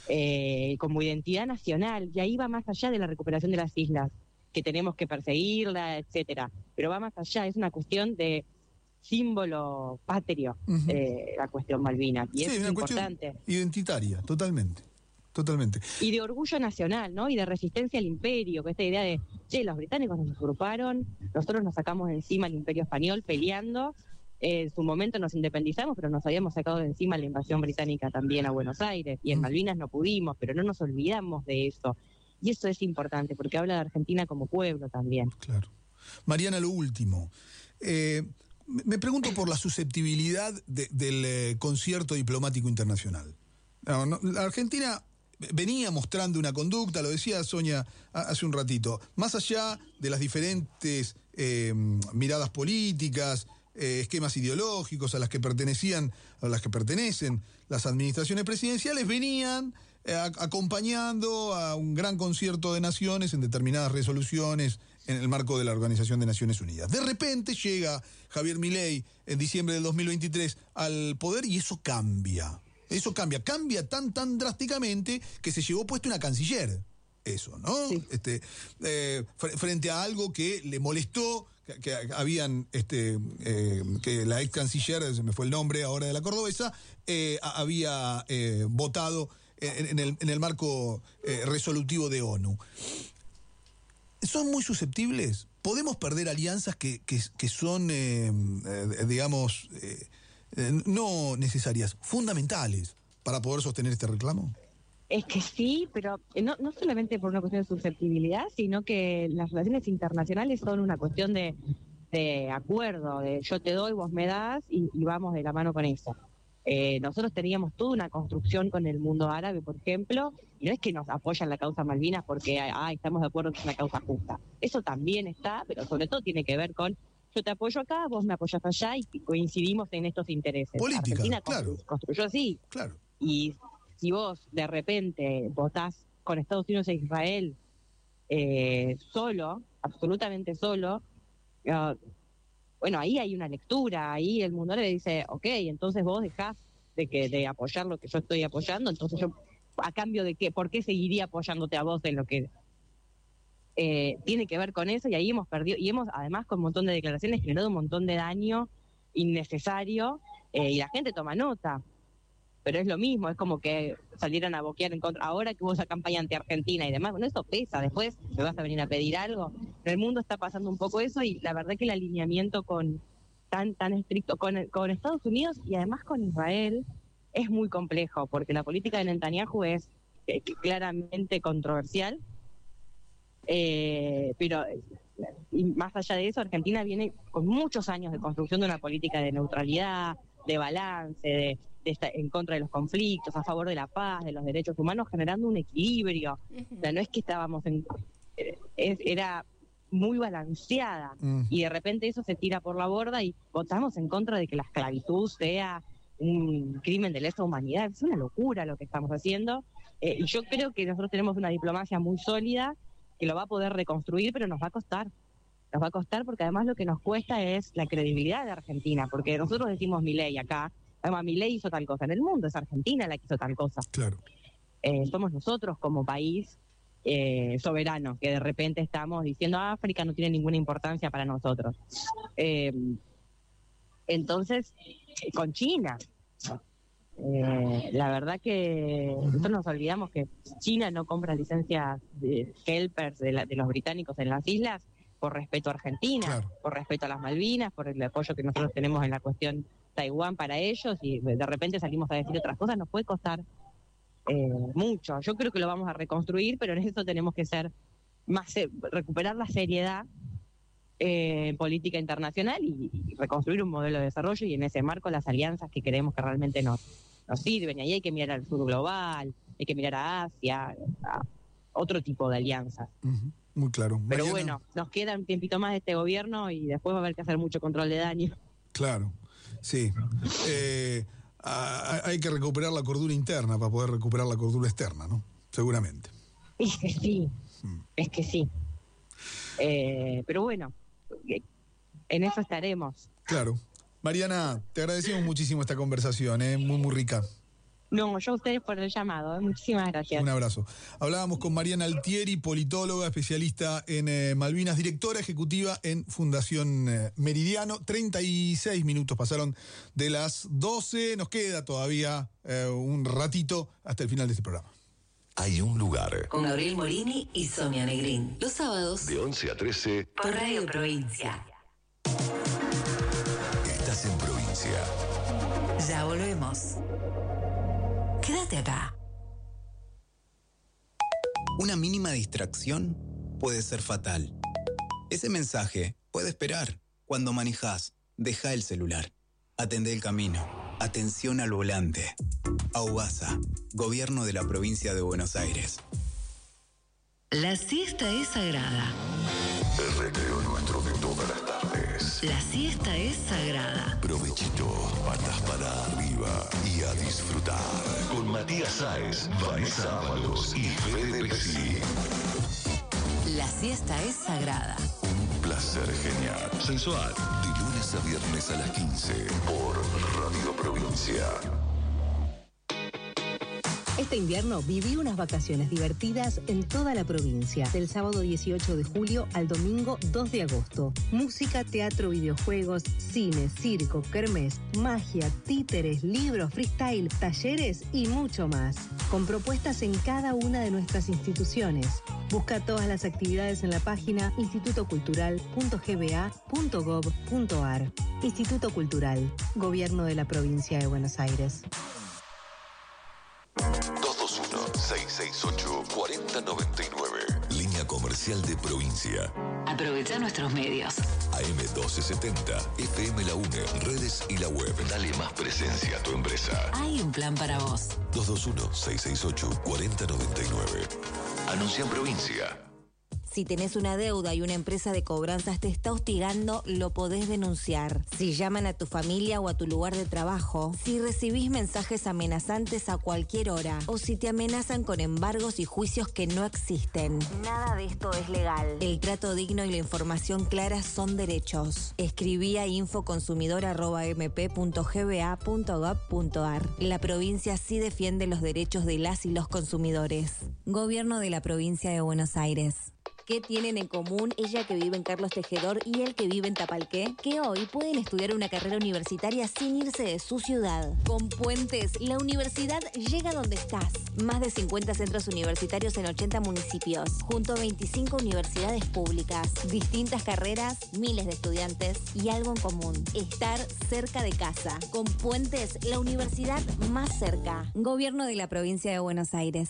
eh, como identidad nacional, y ahí va más allá de la recuperación de las islas, que tenemos que perseguirla, etcétera, pero va más allá, es una cuestión de símbolo patrio, uh-huh. eh, la cuestión Malvinas, y sí, es una importante. Cuestión identitaria, totalmente. Totalmente. Y de orgullo nacional, ¿no? Y de resistencia al imperio, con esta idea de, che, los británicos nos usurparon, nosotros nos sacamos de encima el imperio español peleando, eh, en su momento nos independizamos, pero nos habíamos sacado de encima la invasión británica también a Buenos Aires, y en Malvinas no pudimos, pero no nos olvidamos de eso. Y eso es importante, porque habla de Argentina como pueblo también. Claro. Mariana, lo último. Eh, me pregunto por la susceptibilidad de, del eh, concierto diplomático internacional. No, no, la Argentina venía mostrando una conducta, lo decía Sonia hace un ratito, más allá de las diferentes eh, miradas políticas, eh, esquemas ideológicos a las que pertenecían, a las que pertenecen las administraciones presidenciales, venían eh, acompañando a un gran concierto de naciones en determinadas resoluciones en el marco de la Organización de Naciones Unidas. De repente llega Javier Milei en diciembre del dos mil veintitrés al poder y eso cambia. Eso cambia, cambia tan, tan drásticamente que se llevó puesto una canciller. Eso, ¿no? Sí. Este, eh, frente a algo que le molestó, que, que habían, este, eh, que la ex canciller, se me fue el nombre ahora de la cordobesa, eh, había eh, votado en, en, el, en el marco eh, resolutivo de ONU. ¿Son muy susceptibles? ¿Podemos perder alianzas que, que, que son, eh, eh, digamos... Eh, Eh, no necesarias, fundamentales para poder sostener este reclamo? Es que sí, pero no, no solamente por una cuestión de susceptibilidad, sino que las relaciones internacionales son una cuestión de, de acuerdo, de yo te doy, vos me das y, y vamos de la mano con eso. Eh, nosotros teníamos toda una construcción con el mundo árabe, por ejemplo, y no es que nos apoyan la causa Malvinas porque ah, estamos de acuerdo que es una causa justa. Eso también está, pero sobre todo tiene que ver con yo te apoyo acá, vos me apoyas allá y coincidimos en estos intereses. Política, Argentina claro. construyó, construyó así. Claro. Y si vos de repente votás con Estados Unidos e Israel eh, solo, absolutamente solo, uh, bueno, ahí hay una lectura, ahí el mundo le dice, ok, entonces vos dejás de, que, de apoyar lo que yo estoy apoyando, entonces yo, ¿a cambio de qué? ¿Por qué seguiría apoyándote a vos en lo que... Eh, tiene que ver con eso? Y ahí hemos perdido, y hemos además con un montón de declaraciones generado un montón de daño innecesario, eh, y la gente toma nota, pero es lo mismo, es como que salieran a boquear en contra, ahora que hubo esa campaña anti-Argentina y demás, bueno, eso pesa, después me vas a venir a pedir algo. En el mundo está pasando un poco eso, y la verdad que el alineamiento con tan tan estricto con, con Estados Unidos y además con Israel es muy complejo, porque la política de Netanyahu es eh, claramente controversial. Eh, pero y más allá de eso, Argentina viene con muchos años de construcción de una política de neutralidad, de balance, de, de estar en contra de los conflictos, a favor de la paz, de los derechos humanos, generando un equilibrio. Uh-huh. O sea, no es que estábamos en... Es, era muy balanceada, uh-huh. Y de repente eso se tira por la borda y votamos en contra de que la esclavitud sea un crimen de lesa humanidad. Es una locura lo que estamos haciendo, eh, y yo creo que nosotros tenemos una diplomacia muy sólida que lo va a poder reconstruir, pero nos va a costar. Nos va a costar porque además lo que nos cuesta es la credibilidad de Argentina, porque nosotros decimos Milei acá, además Milei hizo tal cosa, en el mundo es Argentina la que hizo tal cosa. Claro. Eh, somos nosotros como país eh, soberano, que de repente estamos diciendo ah, África no tiene ninguna importancia para nosotros. Eh, entonces, con China... Eh, la verdad que nosotros nos olvidamos que China no compra licencias de helpers de, la, de los británicos en las islas por respeto a Argentina, claro. Por respeto a las Malvinas, por el apoyo que nosotros tenemos en la cuestión Taiwán para ellos, y de repente salimos a decir otras cosas, nos puede costar eh, mucho. Yo creo que lo vamos a reconstruir, pero en eso tenemos que ser más, recuperar la seriedad eh, política internacional y, y reconstruir un modelo de desarrollo, y en ese marco las alianzas que creemos que realmente nos, nos sirven. Y ahí hay que mirar al sur global, hay que mirar a Asia, a otro tipo de alianzas. Uh-huh. Muy claro. Pero Mariana, bueno, nos queda un tiempito más de este gobierno y después va a haber que hacer mucho control de daño. Claro, sí. Eh, a, a, hay que recuperar la cordura interna para poder recuperar la cordura externa, ¿no? Seguramente. Es que sí, mm. es que sí. Eh, pero bueno, en eso estaremos. Claro. Mariana, te agradecemos muchísimo esta conversación, ¿eh? Muy, muy rica. No, yo a ustedes por el llamado, ¿eh? Muchísimas gracias. Un abrazo. Hablábamos con Mariana Altieri, politóloga, especialista en eh, Malvinas, directora ejecutiva en Fundación eh, Meridiano. treinta y seis minutos pasaron de las doce. Nos queda todavía eh, un ratito hasta el final de este programa. Hay un lugar. Con Gabriel Morini y Sonia Negrín. Los sábados. De once a trece. Por Radio Provincia. Estás en Provincia. Ya volvemos. Quédate acá. Una mínima distracción puede ser fatal. Ese mensaje puede esperar. Cuando manejás, deja el celular. Atendé el camino. Atención al volante. AUBASA, Gobierno de la Provincia de Buenos Aires. La siesta es sagrada. El recreo nuestro de todas las tardes. La siesta es sagrada. Provechito, patas para arriba y a disfrutar. Con Matías Sáez, Vanessa Ábalos y Fede Pesci. La siesta es sagrada. Un placer genial. Sensual. De lunes a viernes a las quince por Radio Provincia. Este invierno viví unas vacaciones divertidas en toda la provincia, del sábado dieciocho de julio al domingo dos de agosto. Música, teatro, videojuegos, cine, circo, kermés, magia, títeres, libros, freestyle, talleres y mucho más. Con propuestas en cada una de nuestras instituciones. Busca todas las actividades en la página instituto cultural punto g b a punto gov punto a r. Instituto Cultural, Gobierno de la Provincia de Buenos Aires. dos dos uno, seis seis ocho, cuatro cero nueve nueve. Línea comercial de Provincia. Aprovecha nuestros medios. A M doce setenta, F M La UNE, redes y la web. Dale más presencia a tu empresa. Hay un plan para vos. dos dos uno, seis seis ocho, cuatro cero nueve nueve. Anuncia en Provincia. Si tenés una deuda y una empresa de cobranzas te está hostigando, lo podés denunciar. Si llaman a tu familia o a tu lugar de trabajo, si recibís mensajes amenazantes a cualquier hora, o si te amenazan con embargos y juicios que no existen. Nada de esto es legal. El trato digno y la información clara son derechos. Escribí a infoconsumidor arroba m p punto g b a punto gov punto a r. La provincia sí defiende los derechos de las y los consumidores. Gobierno de la Provincia de Buenos Aires. ¿Qué tienen en común ella que vive en Carlos Tejedor y él que vive en Tapalqué? Que hoy pueden estudiar una carrera universitaria sin irse de su ciudad. Con Puentes, la universidad llega donde estás. Más de cincuenta centros universitarios en ochenta municipios, junto a veinticinco universidades públicas. Distintas carreras, miles de estudiantes y algo en común: estar cerca de casa. Con Puentes, la universidad más cerca. Gobierno de la Provincia de Buenos Aires.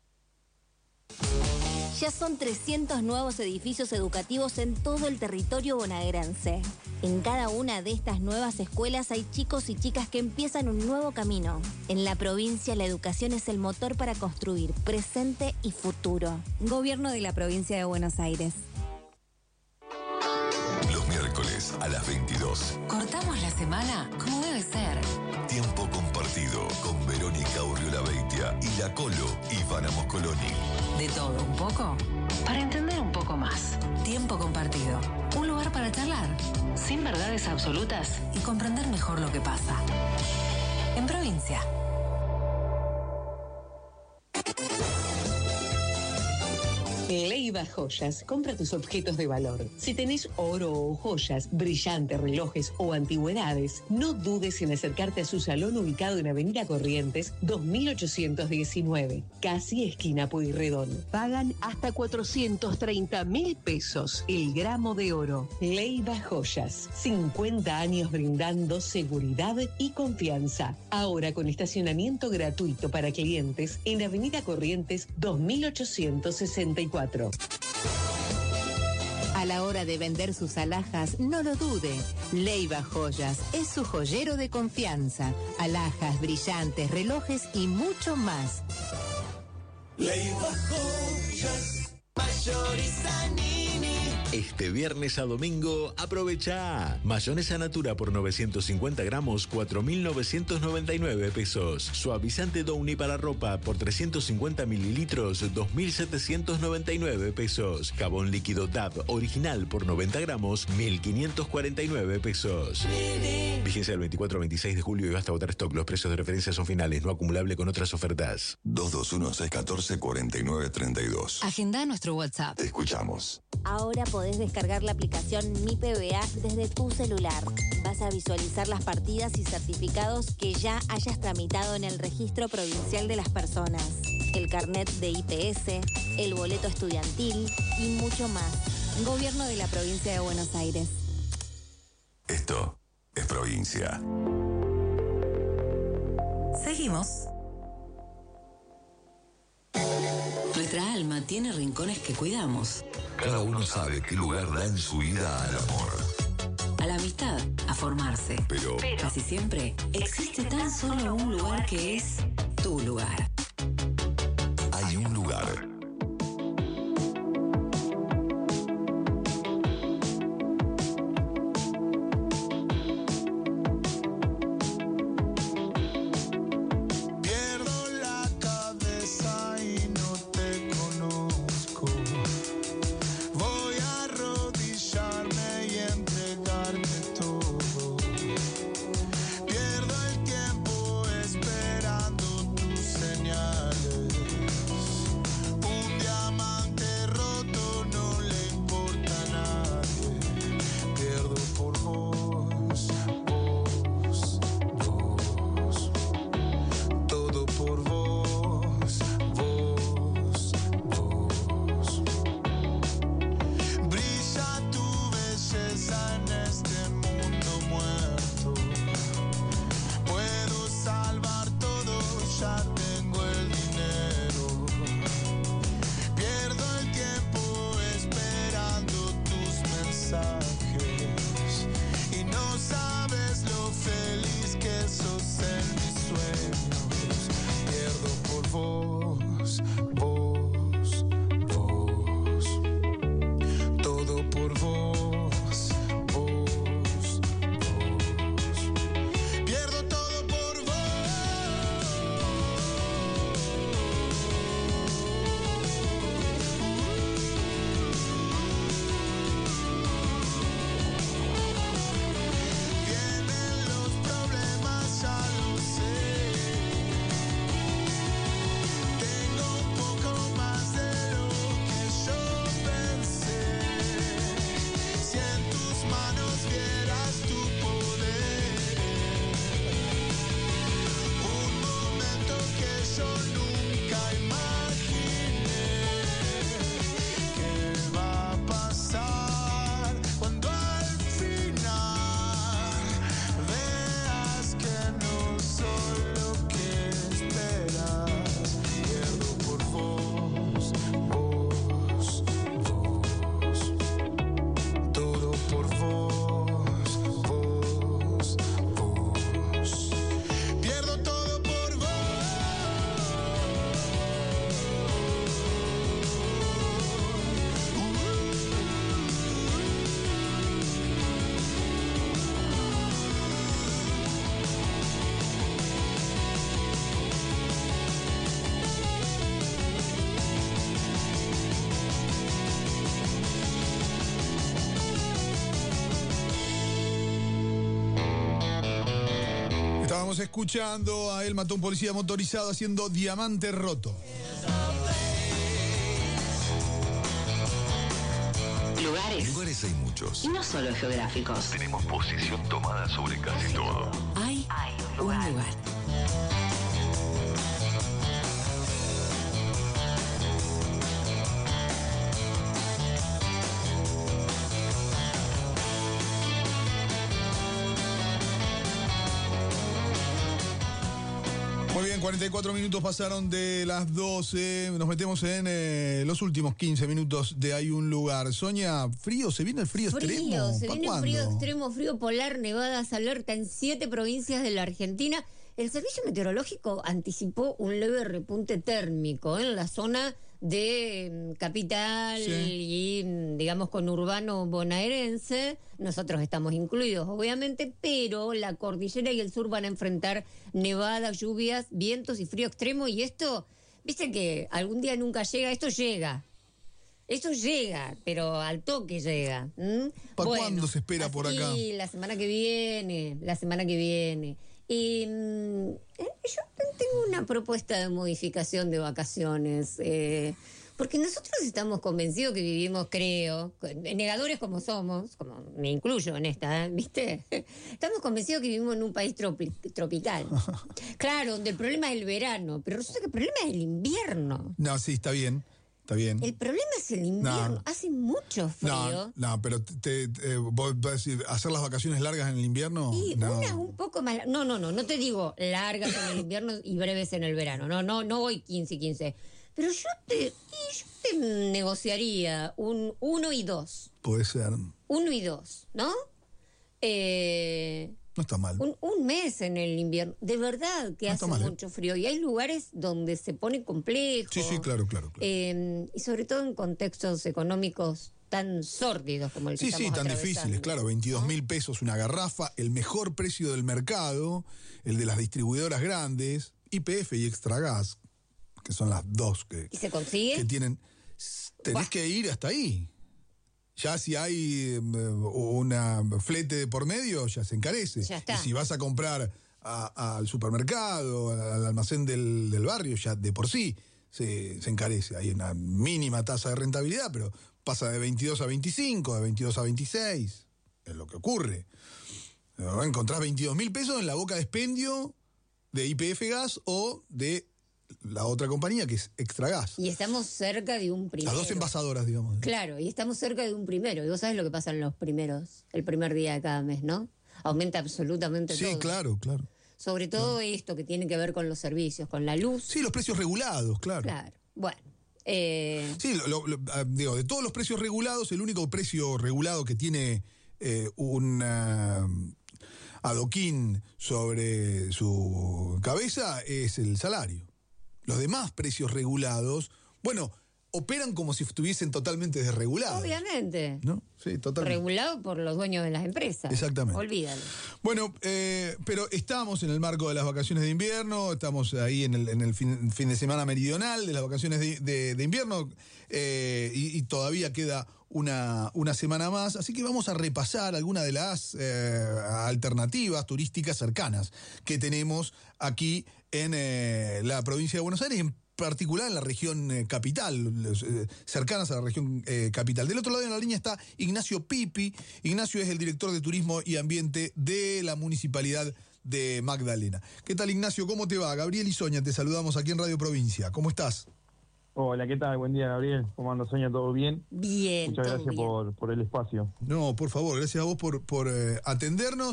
Ya son trescientos nuevos edificios educativos en todo el territorio bonaerense. En cada una de estas nuevas escuelas hay chicos y chicas que empiezan un nuevo camino. En la provincia, la educación es el motor para construir presente y futuro. Gobierno de la Provincia de Buenos Aires. Los miércoles a las veintidós. Cortamos la semana como debe ser. Tiempo compartido con Verónica Urriola-Beitia y la Colo Ivana Moscoloni. De todo un poco, para entender un poco más. Tiempo compartido. Un lugar para charlar, sin verdades absolutas y comprender mejor lo que pasa. En Provincia. Leiva Joyas, compra tus objetos de valor. Si tenés oro o joyas, brillantes, relojes o antigüedades, no dudes en acercarte a su salón ubicado en Avenida Corrientes dos mil ochocientos diecinueve, casi esquina Pueyrredón. Pagan hasta cuatrocientos treinta mil pesos el gramo de oro. Leiva Joyas, cincuenta años brindando seguridad y confianza. Ahora con estacionamiento gratuito para clientes en Avenida Corrientes dos mil ochocientos sesenta y cuatro. A la hora de vender sus alhajas, no lo dude. Leiva Joyas es su joyero de confianza. Alhajas, brillantes, relojes y mucho más. Leiva Joyas, Mayoriza Nini. Este viernes a domingo, aprovecha. Mayonesa Natura por novecientos cincuenta gramos, cuatro mil novecientos noventa y nueve pesos. Suavizante Downy para ropa por trescientos cincuenta mililitros, dos mil setecientos noventa y nueve pesos. Jabón líquido D A B original por noventa gramos, mil quinientos cuarenta y nueve pesos. Vigencia del veinticuatro al veintiséis de julio y basta votar stock. Los precios de referencia son finales, no acumulable con otras ofertas. dos dos uno, seis uno cuatro, cuatro nueve tres dos. Agenda nuestro WhatsApp. Te escuchamos. Ahora podés descargar la aplicación Mi P B A desde tu celular. Vas a visualizar las partidas y certificados que ya hayas tramitado en el Registro Provincial de las Personas, el carnet de I P S, el boleto estudiantil y mucho más. Gobierno de la Provincia de Buenos Aires. Esto es provincia. Seguimos. Nuestra alma tiene rincones que cuidamos. Cada uno sabe qué lugar da en su vida al amor. A la amistad, a formarse. Pero, Pero casi siempre existe tan solo un lugar que es tu lugar. hay un lugar. Estábamos escuchando a él mató a un policía motorizado haciendo Diamante Roto. Lugares. Lugares hay muchos. Y no solo geográficos. Tenemos posición tomada sobre casi todo. Hay, hay un lugar. Un lugar. Muy bien, Bien, cuarenta y cuatro minutos pasaron de las doce. Nos metemos en eh, los últimos quince minutos de Hay un lugar. Sonia, ¿frío? ¿Se viene el frío, frío extremo? Se viene ¿Pa' el frío cuándo? extremo, frío polar, nevadas, alerta en siete provincias de la Argentina. El Servicio Meteorológico anticipó un leve repunte térmico en la zona de Capital Sí. y, digamos, conurbano bonaerense. Nosotros estamos incluidos, obviamente, pero la cordillera y el sur van a enfrentar nevadas, lluvias, vientos y frío extremo. Y esto, viste que algún día nunca llega, esto llega. Esto llega, pero al toque llega. ¿Mm? ¿Para Bueno, cuándo se espera por acá? Sí, la semana que viene, la semana que viene. Y mm, yo tengo una propuesta de modificación de vacaciones, eh, porque nosotros estamos convencidos que vivimos, creo, negadores como somos, como me incluyo en esta, ¿eh? ¿Viste? Estamos convencidos que vivimos en un país tropi- tropical. Claro, donde el problema es el verano, pero resulta que el problema es el invierno. No, sí, está bien. Está bien. El problema es el invierno. No. Hace mucho frío. No, no, pero te, te- vos vas a decir, ¿hacer las vacaciones largas en el invierno? Y no. unas un poco más. No, no, no, no te digo largas en el invierno y breves en el verano. No, no, no voy quince y quince. Pero yo te, y yo te negociaría un uno y dos. Puede ser. Uno y dos, ¿no? Eh, No está mal. un, un mes en el invierno. De verdad que No hace está mal, ¿eh? mucho frío. Y hay lugares donde se pone complejo. Sí, sí, claro, claro. claro. Eh, y sobre todo en contextos económicos tan sórdidos como el que Sí, sí, estamos tan atravesando. difíciles, claro, veintidós mil pesos una garrafa, el mejor precio del mercado, el de las distribuidoras grandes, Y P F y Extragas, que son las dos que, ¿Y se consigue? que tienen. Tenés Buah. que ir hasta ahí. Ya si hay eh, una flete de por medio, ya se encarece. Ya está. Y si vas a comprar a- al supermercado, al almacén del, del barrio, ya de por sí se, se encarece. Hay una mínima tasa de rentabilidad, pero pasa de veintidós a veinticinco, de veintidós a veintiséis. Es lo que ocurre. Pero encontrás veintidós mil pesos en la boca de expendio de Y P F Gas o de la otra compañía que es Extragas. Y estamos cerca de un primero. Las dos envasadoras, digamos. Claro, y estamos cerca de un primero. Y vos sabés lo que pasa en los primeros, el primer día de cada mes, ¿no? Aumenta absolutamente Sí, todo. claro, claro. Sobre todo esto que tiene que ver con los servicios, con la luz. Sí, los precios regulados, claro. Claro. Bueno. Eh, Sí, lo- lo- lo- ah, digo, de todos los precios regulados, el único precio regulado que tiene eh, un ah, adoquín sobre su cabeza es el salario. Los demás precios regulados, bueno, operan como si estuviesen totalmente desregulados. obviamente. ¿No? Sí, totalmente. Regulado por los dueños de las empresas. Exactamente. Olvídalo. Bueno, eh, pero estamos en el marco de las vacaciones de invierno, estamos ahí en el, en el fin, fin de semana meridional de las vacaciones de, de- de invierno eh, y, y todavía queda una, una semana más, así que vamos a repasar algunas de las eh, alternativas turísticas cercanas que tenemos aquí en eh, la provincia de Buenos Aires, en particular en la región eh, capital, los, eh, cercanas a la región eh, capital. Del otro lado de la línea está Ignacio Pipi. Ignacio es el director de Turismo y Ambiente de la Municipalidad de Magdalena. ¿Qué tal, Ignacio? ¿Cómo te va? Gabriel y Sonia, te saludamos aquí en Radio Provincia. ¿Cómo estás? Hola, ¿qué tal? Buen día, Gabriel. ¿Cómo anda, Sonia? ¿Todo bien? Bien, Muchas todo gracias bien. por, por el espacio. No, por favor, gracias a vos por, por eh, atendernos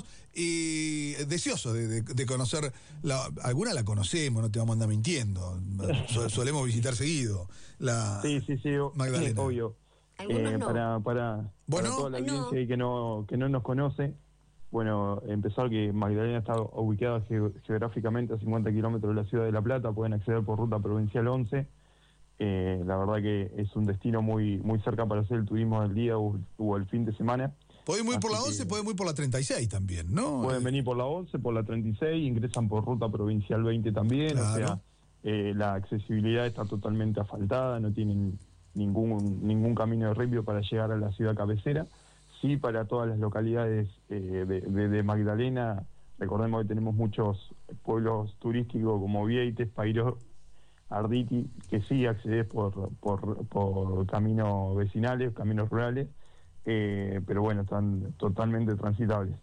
y deseoso de, de- de conocer, la, alguna la conocemos, no te vamos a andar mintiendo, Su- solemos visitar seguido la Sí, sí, sí, o- Magdalena. obvio. Algunos Eh, no. Para, para, Bueno. para toda la No. audiencia y que no, que no nos conoce, bueno, empezar que Magdalena está ubicada ge- geográficamente a cincuenta kilómetros de la ciudad de La Plata, pueden acceder por ruta provincial once. Eh, la verdad que es un destino muy muy cerca para hacer el turismo del día o, o el fin de semana. Podemos ir por la Así once, que podemos ir por la treinta y seis también, ¿no? Pueden venir por la once, por la treinta y seis, ingresan por ruta provincial veinte también, Claro. o sea, eh, la accesibilidad está totalmente asfaltada, no tienen ningún ningún camino de ripio para llegar a la ciudad cabecera. Sí, para todas las localidades eh, de, de- de Magdalena, recordemos que tenemos muchos pueblos turísticos como Vieites, Pairó, Arditi, que sí accedes por, por, por caminos vecinales, caminos rurales, eh, pero bueno, están totalmente transitables.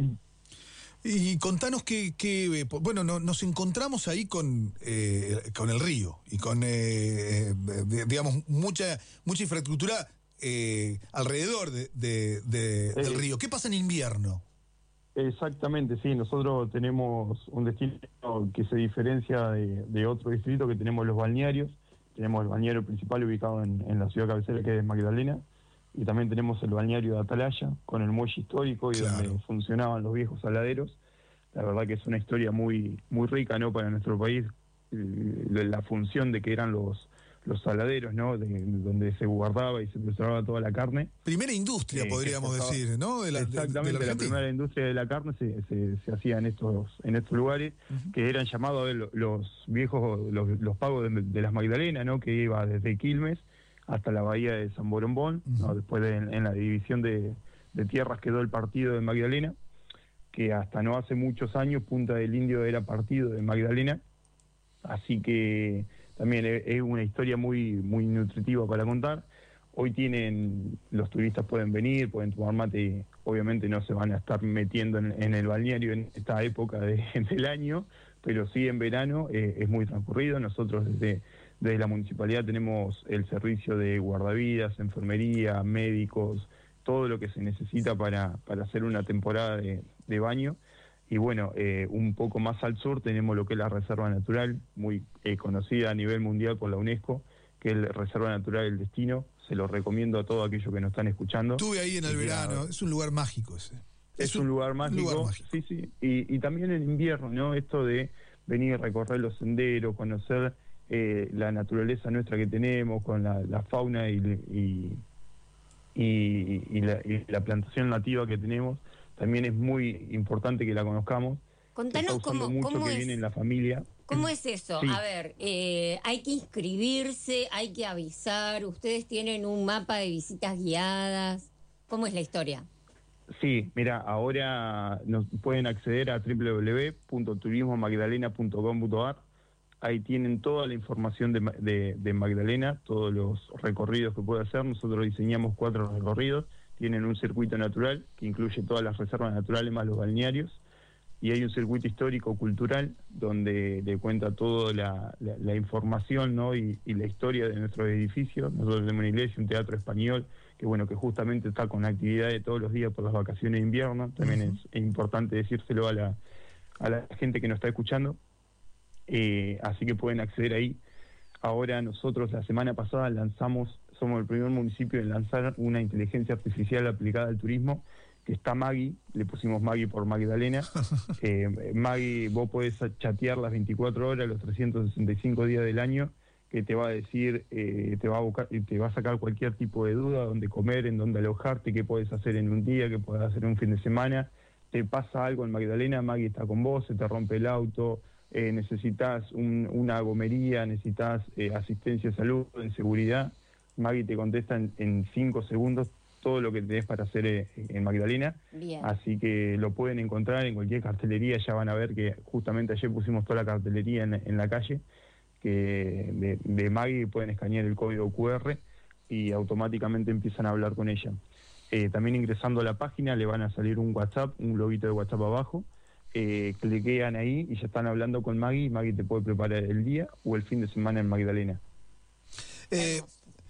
Y contanos que, que eh, bueno, no- nos encontramos ahí con, eh, con el río y con, eh, eh, de- digamos, mucha mucha infraestructura eh, alrededor de, de- de- del Eh. río. ¿Qué pasa en invierno? Exactamente, sí. Nosotros tenemos un destino que se diferencia de, de otro distrito, que tenemos los balnearios. Tenemos el balneario principal ubicado en, en la ciudad cabecera, que es Magdalena, y también tenemos el balneario de Atalaya, con el muelle histórico y claro, donde funcionaban los viejos saladeros. La verdad que es una historia muy muy rica, ¿no?, para nuestro país, la función de que eran los los saladeros, ¿no?, de, donde se guardaba y se preservaba toda la carne. Primera industria, eh, podríamos estaba, decir, ¿no? De la, exactamente, de, de la, la primera industria de la carne se, se, se hacía en estos en estos lugares, uh-huh, que eran llamados a ver, los viejos, los, los pagos de, de las Magdalenas, ¿no?, que iba desde Quilmes hasta la bahía de San Borombón, uh-huh, ¿no? Después de, en, en la división de, de tierras quedó el partido de Magdalena, que hasta no hace muchos años Punta del Indio era partido de Magdalena, así que también es una historia muy muy nutritiva para contar. Hoy tienen, los turistas pueden venir, pueden tomar mate, y obviamente no se van a estar metiendo en, en el balneario en esta época de, del año, pero sí en verano eh, es muy transcurrido. Nosotros desde, desde la municipalidad tenemos el servicio de guardavidas, enfermería, médicos, todo lo que se necesita para, para hacer una temporada de, de baño. Y bueno, eh, un poco más al sur tenemos lo que es la Reserva Natural, muy eh, conocida a nivel mundial por la UNESCO, que es la Reserva Natural del Destino. Se lo recomiendo a todos aquellos que nos están escuchando. Estuve ahí en el verano, es un lugar mágico ese. Es, es un, un, lugar mágico, un lugar mágico. Sí, sí. Y, y también en invierno, ¿no? Esto de venir a recorrer los senderos, conocer eh, la naturaleza nuestra que tenemos, con la, la fauna y, y, y, y, la, y la plantación nativa que tenemos. También es muy importante que la conozcamos. Contanos cómo, mucho cómo que es. Viene en la familia. ¿Cómo es eso? Sí. A ver, eh, hay que inscribirse, hay que avisar, ustedes tienen un mapa de visitas guiadas. ¿Cómo es la historia? Sí, mira, ahora nos pueden acceder a doble u doble u doble u punto turismo magdalena punto com punto a r. Ahí tienen toda la información de, de, de Magdalena, todos los recorridos que puede hacer. Nosotros diseñamos cuatro recorridos. Tienen un circuito natural que incluye todas las reservas naturales más los balnearios, y hay un circuito histórico-cultural donde le cuenta toda la, la, la información, ¿no?, y, y la historia de nuestros edificios. Nosotros tenemos una iglesia, un teatro español, que bueno, que justamente está con actividades todos los días por las vacaciones de invierno. También uh-huh, es, es importante decírselo a la, a la gente que nos está escuchando, eh, así que pueden acceder ahí. Ahora nosotros la semana pasada lanzamos, somos el primer municipio en lanzar una inteligencia artificial aplicada al turismo, que está Maggie, le pusimos Maggie por Magdalena. eh, Maggie, vos podés chatear las veinticuatro horas, los trescientos sesenta y cinco días del año, que te va a decir, eh, te va a buscar, te va a sacar cualquier tipo de duda, dónde comer, en dónde alojarte, qué podés hacer en un día, qué podés hacer en un fin de semana. Te pasa algo en Magdalena, Maggie está con vos, se te rompe el auto, eh, necesitas un, una gomería, necesitas eh, asistencia de salud, en seguridad. Maggie te contesta en, en cinco segundos todo lo que tenés para hacer eh, en Magdalena. Bien. Así que lo pueden encontrar en cualquier cartelería. Ya van a ver que justamente ayer pusimos toda la cartelería en, en la calle, que de, de Maggie pueden escanear el código cu erre y automáticamente empiezan a hablar con ella. Eh, también ingresando a la página le van a salir un WhatsApp, un loguito de WhatsApp abajo. Eh, cliquean ahí y ya están hablando con Maggie, y Maggie te puede preparar el día o el fin de semana en Magdalena. Eh,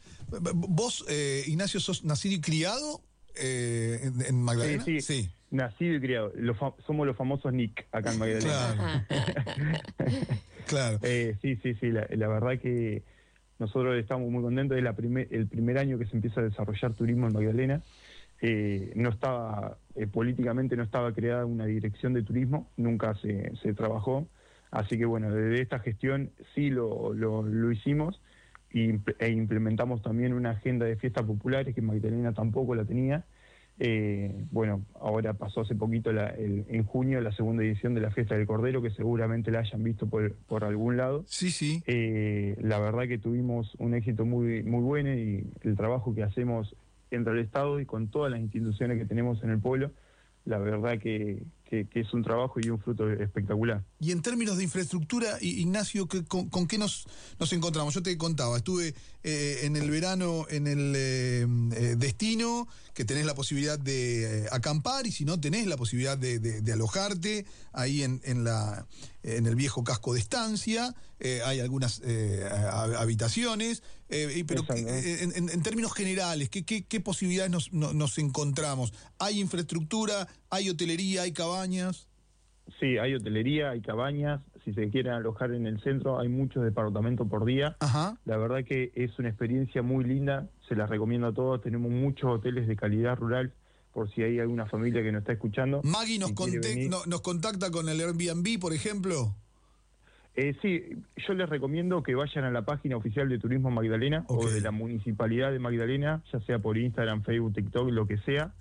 vos, eh, Ignacio, sos nacido y criado eh, en, en Magdalena. Sí, sí, sí, nacido y criado. Los fa- somos los famosos Nick acá en Magdalena. Claro. Claro. Eh, sí, sí, sí, la, la verdad que nosotros estamos muy contentos. Es la primer, el primer año que se empieza a desarrollar turismo en Magdalena. Eh, no estaba, eh, políticamente no estaba creada una dirección de turismo, nunca se, se trabajó, así que bueno, desde esta gestión sí lo, lo, lo hicimos y, e implementamos también una agenda de fiestas populares que Magdalena tampoco la tenía. Eh, bueno, ahora pasó hace poquito, la, el, en junio, la segunda edición de la Fiesta del Cordero, que seguramente la hayan visto por, por algún lado. Sí, sí. Eh, la verdad que tuvimos un éxito muy, muy bueno, y el trabajo que hacemos entre el Estado y con todas las instituciones que tenemos en el pueblo, la verdad que, que, que es un trabajo y un fruto espectacular. Y en términos de infraestructura, Ignacio, ¿con, con qué nos, nos encontramos? Yo te contaba, estuve eh, en el verano en el eh, eh, destino, que tenés la posibilidad de eh, acampar, y si no, tenés la posibilidad de, de, de alojarte ahí en, en, la, en el viejo casco de estancia. Eh, hay algunas eh, habitaciones, eh, pero eh, en, en términos generales, ¿qué, qué, qué posibilidades nos, no, nos encontramos? ¿Hay infraestructura? ¿Hay hotelería, hay cabañas? Sí, hay hotelería, hay cabañas. Si se quieren alojar en el centro, hay muchos departamentos por día. Ajá. La verdad que es una experiencia muy linda, se las recomiendo a todos. Tenemos muchos hoteles de calidad rural, por si hay alguna familia que nos está escuchando. Maggie nos, si conte- no, nos contacta con el Airbnb, por ejemplo. Eh, sí, yo les recomiendo que vayan a la página oficial de Turismo Magdalena okay. o de la Municipalidad de Magdalena, ya sea por Instagram, Facebook, TikTok, lo que sea,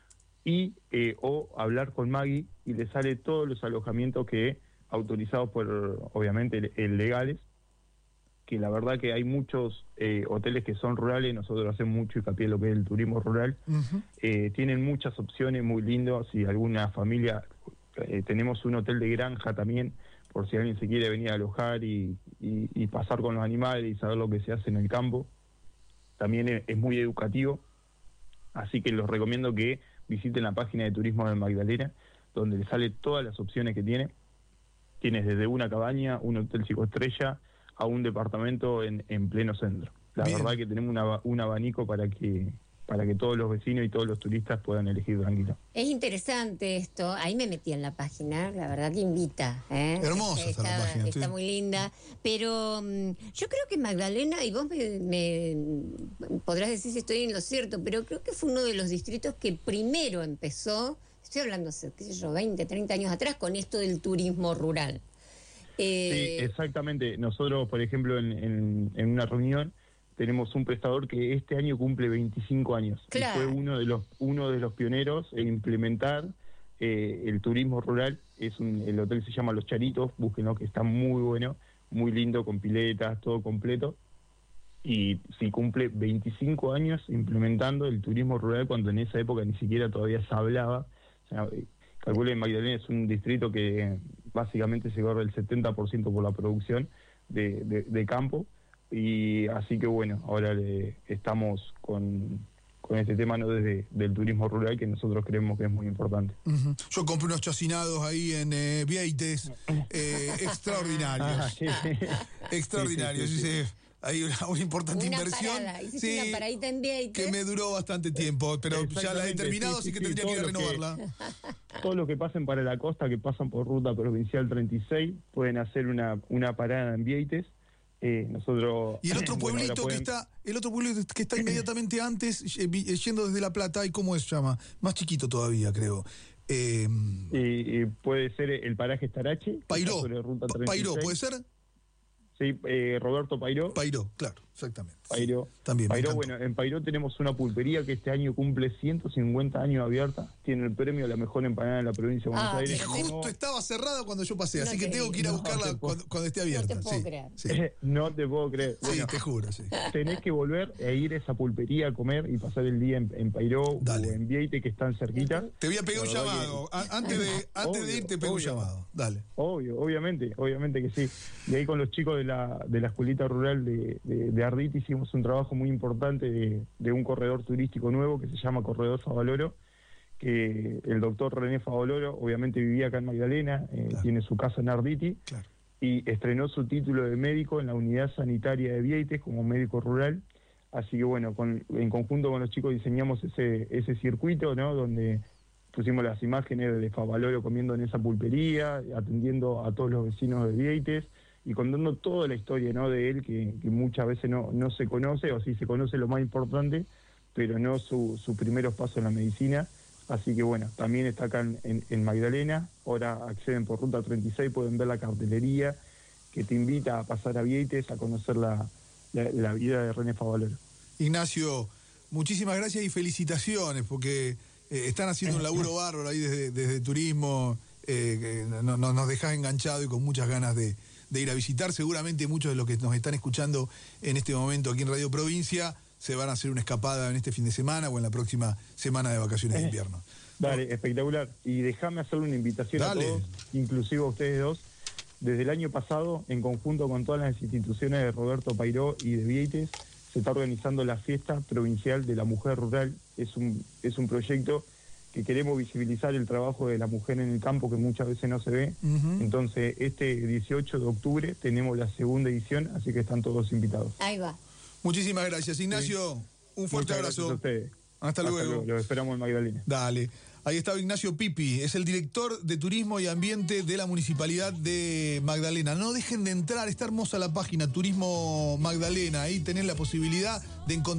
y eh, o hablar con Maggie y le sale todos los alojamientos que autorizados por, obviamente, el, legales, que la verdad que hay muchos eh, hoteles que son rurales, nosotros hacemos mucho hincapié en lo que es el turismo rural, uh-huh. eh, tienen muchas opciones muy lindas, si alguna familia, eh, tenemos un hotel de granja también, por si alguien se quiere venir a alojar y, y, y pasar con los animales y saber lo que se hace en el campo. También es, es muy educativo, así que los recomiendo que visiten la página de Turismo de Magdalena, donde les sale todas las opciones que tiene. Tienes desde una cabaña, un hotel cinco estrellas, a un departamento en, en pleno centro. La Bien. verdad que tenemos una, un abanico para que para que todos los vecinos y todos los turistas puedan elegir tranquilo. Es interesante esto, ahí me metí en la página, la verdad que invita. ¿eh? Hermosa está, está la página. Está sí. muy linda, pero um, yo creo que Magdalena, y vos me, me podrás decir si estoy en lo cierto, pero creo que fue uno de los distritos que primero empezó, estoy hablando hace, qué sé yo, veinte, treinta años atrás, con esto del turismo rural. Eh, sí, exactamente. Nosotros, por ejemplo, en, en, en una reunión, tenemos un prestador que este año cumple veinticinco años. Claro. Y fue uno de los uno de los pioneros en implementar eh, el turismo rural. Es un, el hotel se llama Los Charitos, búsquenlo, que está muy bueno, muy lindo, con piletas, todo completo. Y sí, cumple veinticinco años implementando el turismo rural, cuando en esa época ni siquiera todavía se hablaba. O sea, calculen, Magdalena es un distrito que básicamente se corre el setenta por ciento por la producción de, de, de campo. Y así que bueno, ahora le, estamos con, con este tema, ¿no?, desde del turismo rural, que nosotros creemos que es muy importante. Uh-huh. Yo compré unos chacinados ahí en eh, Vieites, eh, extraordinarios. Ah, sí. Extraordinarios, sí, sí, sí, sí. Hay una, una importante una inversión. Parada. Sí, una paradita en Vieites. Que me duró bastante tiempo, pero ya la he terminado, sí, así que sí, tendría que ir a renovarla. Que, todos los que pasen para la costa, que pasan por ruta provincial treinta y seis, pueden hacer una, una parada en Vieites. Eh, nosotros y el otro pueblito bueno, pueden... que está el otro pueblito que está inmediatamente antes, yendo desde La Plata, ¿y cómo se llama? Más chiquito todavía, creo. Eh... Y, y puede ser el paraje Estarache. Pairó. Pairó, ¿puede ser? Sí, eh, Roberto Pairó. Pairó, claro, exactamente. Pairó. También. Pairó, bueno, en Pairó tenemos una pulpería que este año cumple ciento cincuenta años abierta. Tiene el premio a la mejor empanada en la provincia de Buenos ah, Aires. Justo no, estaba cerrada cuando yo pasé, no así que tengo que ir a no buscarla cuando, cuando esté abierta. No te puedo sí, creer. Sí. No te puedo creer. Sí, bueno, te juro, sí. Tenés que volver a ir a esa pulpería a comer y pasar el día en, en Pairó Dale. o en Vieites, que están cerquita. Te voy a pegar un llamado. Que... Antes, de, antes obvio, de ir te pego obvio. un llamado. Dale. Obvio, obviamente, obviamente que sí. Y ahí con los chicos de la, de la escuelita rural de, de, de Arditi hicimos un trabajo muy importante de, de un corredor turístico nuevo que se llama Corredor Favaloro, que el doctor René Favaloro obviamente vivía acá en Magdalena, eh, claro. tiene su casa en Arditi, claro. y estrenó su título de médico en la unidad sanitaria de Vieites como médico rural. Así que bueno, con, en conjunto con los chicos diseñamos ese, ese circuito, ¿no?, donde pusimos las imágenes de Favaloro comiendo en esa pulpería, atendiendo a todos los vecinos de Vieites y contando toda la historia, ¿no?, de él, que, que muchas veces no, no se conoce, o sí se conoce lo más importante, pero no su, sus primeros pasos en la medicina. Así que bueno, también está acá en, en, en Magdalena. Ahora acceden por Ruta treinta y seis, pueden ver la cartelería que te invita a pasar a Vieites a conocer la, la, la vida de René Favaloro. Ignacio, muchísimas gracias y felicitaciones, porque eh, están haciendo un laburo bárbaro ahí desde, desde turismo, eh, que no, no, nos dejás enganchado y con muchas ganas de, de ir a visitar. Seguramente muchos de los que nos están escuchando en este momento aquí en Radio Provincia se van a hacer una escapada en este fin de semana o en la próxima semana de vacaciones de invierno. Dale, espectacular. Y déjame hacerle una invitación Dale. a todos, inclusive a ustedes dos. Desde el año pasado, en conjunto con todas las instituciones de Roberto Pairó y de Vieites, se está organizando la Fiesta Provincial de la Mujer Rural. Es un, es un proyecto que queremos visibilizar el trabajo de la mujer en el campo, que muchas veces no se ve. Uh-huh. Entonces, este dieciocho de octubre tenemos la segunda edición, así que están todos invitados. Ahí va. Muchísimas gracias, Ignacio. Sí. Un fuerte Muchas abrazo. Gracias a ustedes. Hasta, Hasta luego. luego. Los esperamos en Magdalena. Dale. Ahí estaba Ignacio Pipi, es el director de Turismo y Ambiente de la Municipalidad de Magdalena. No dejen de entrar, está hermosa la página Turismo Magdalena, ahí tenés la posibilidad de encontrar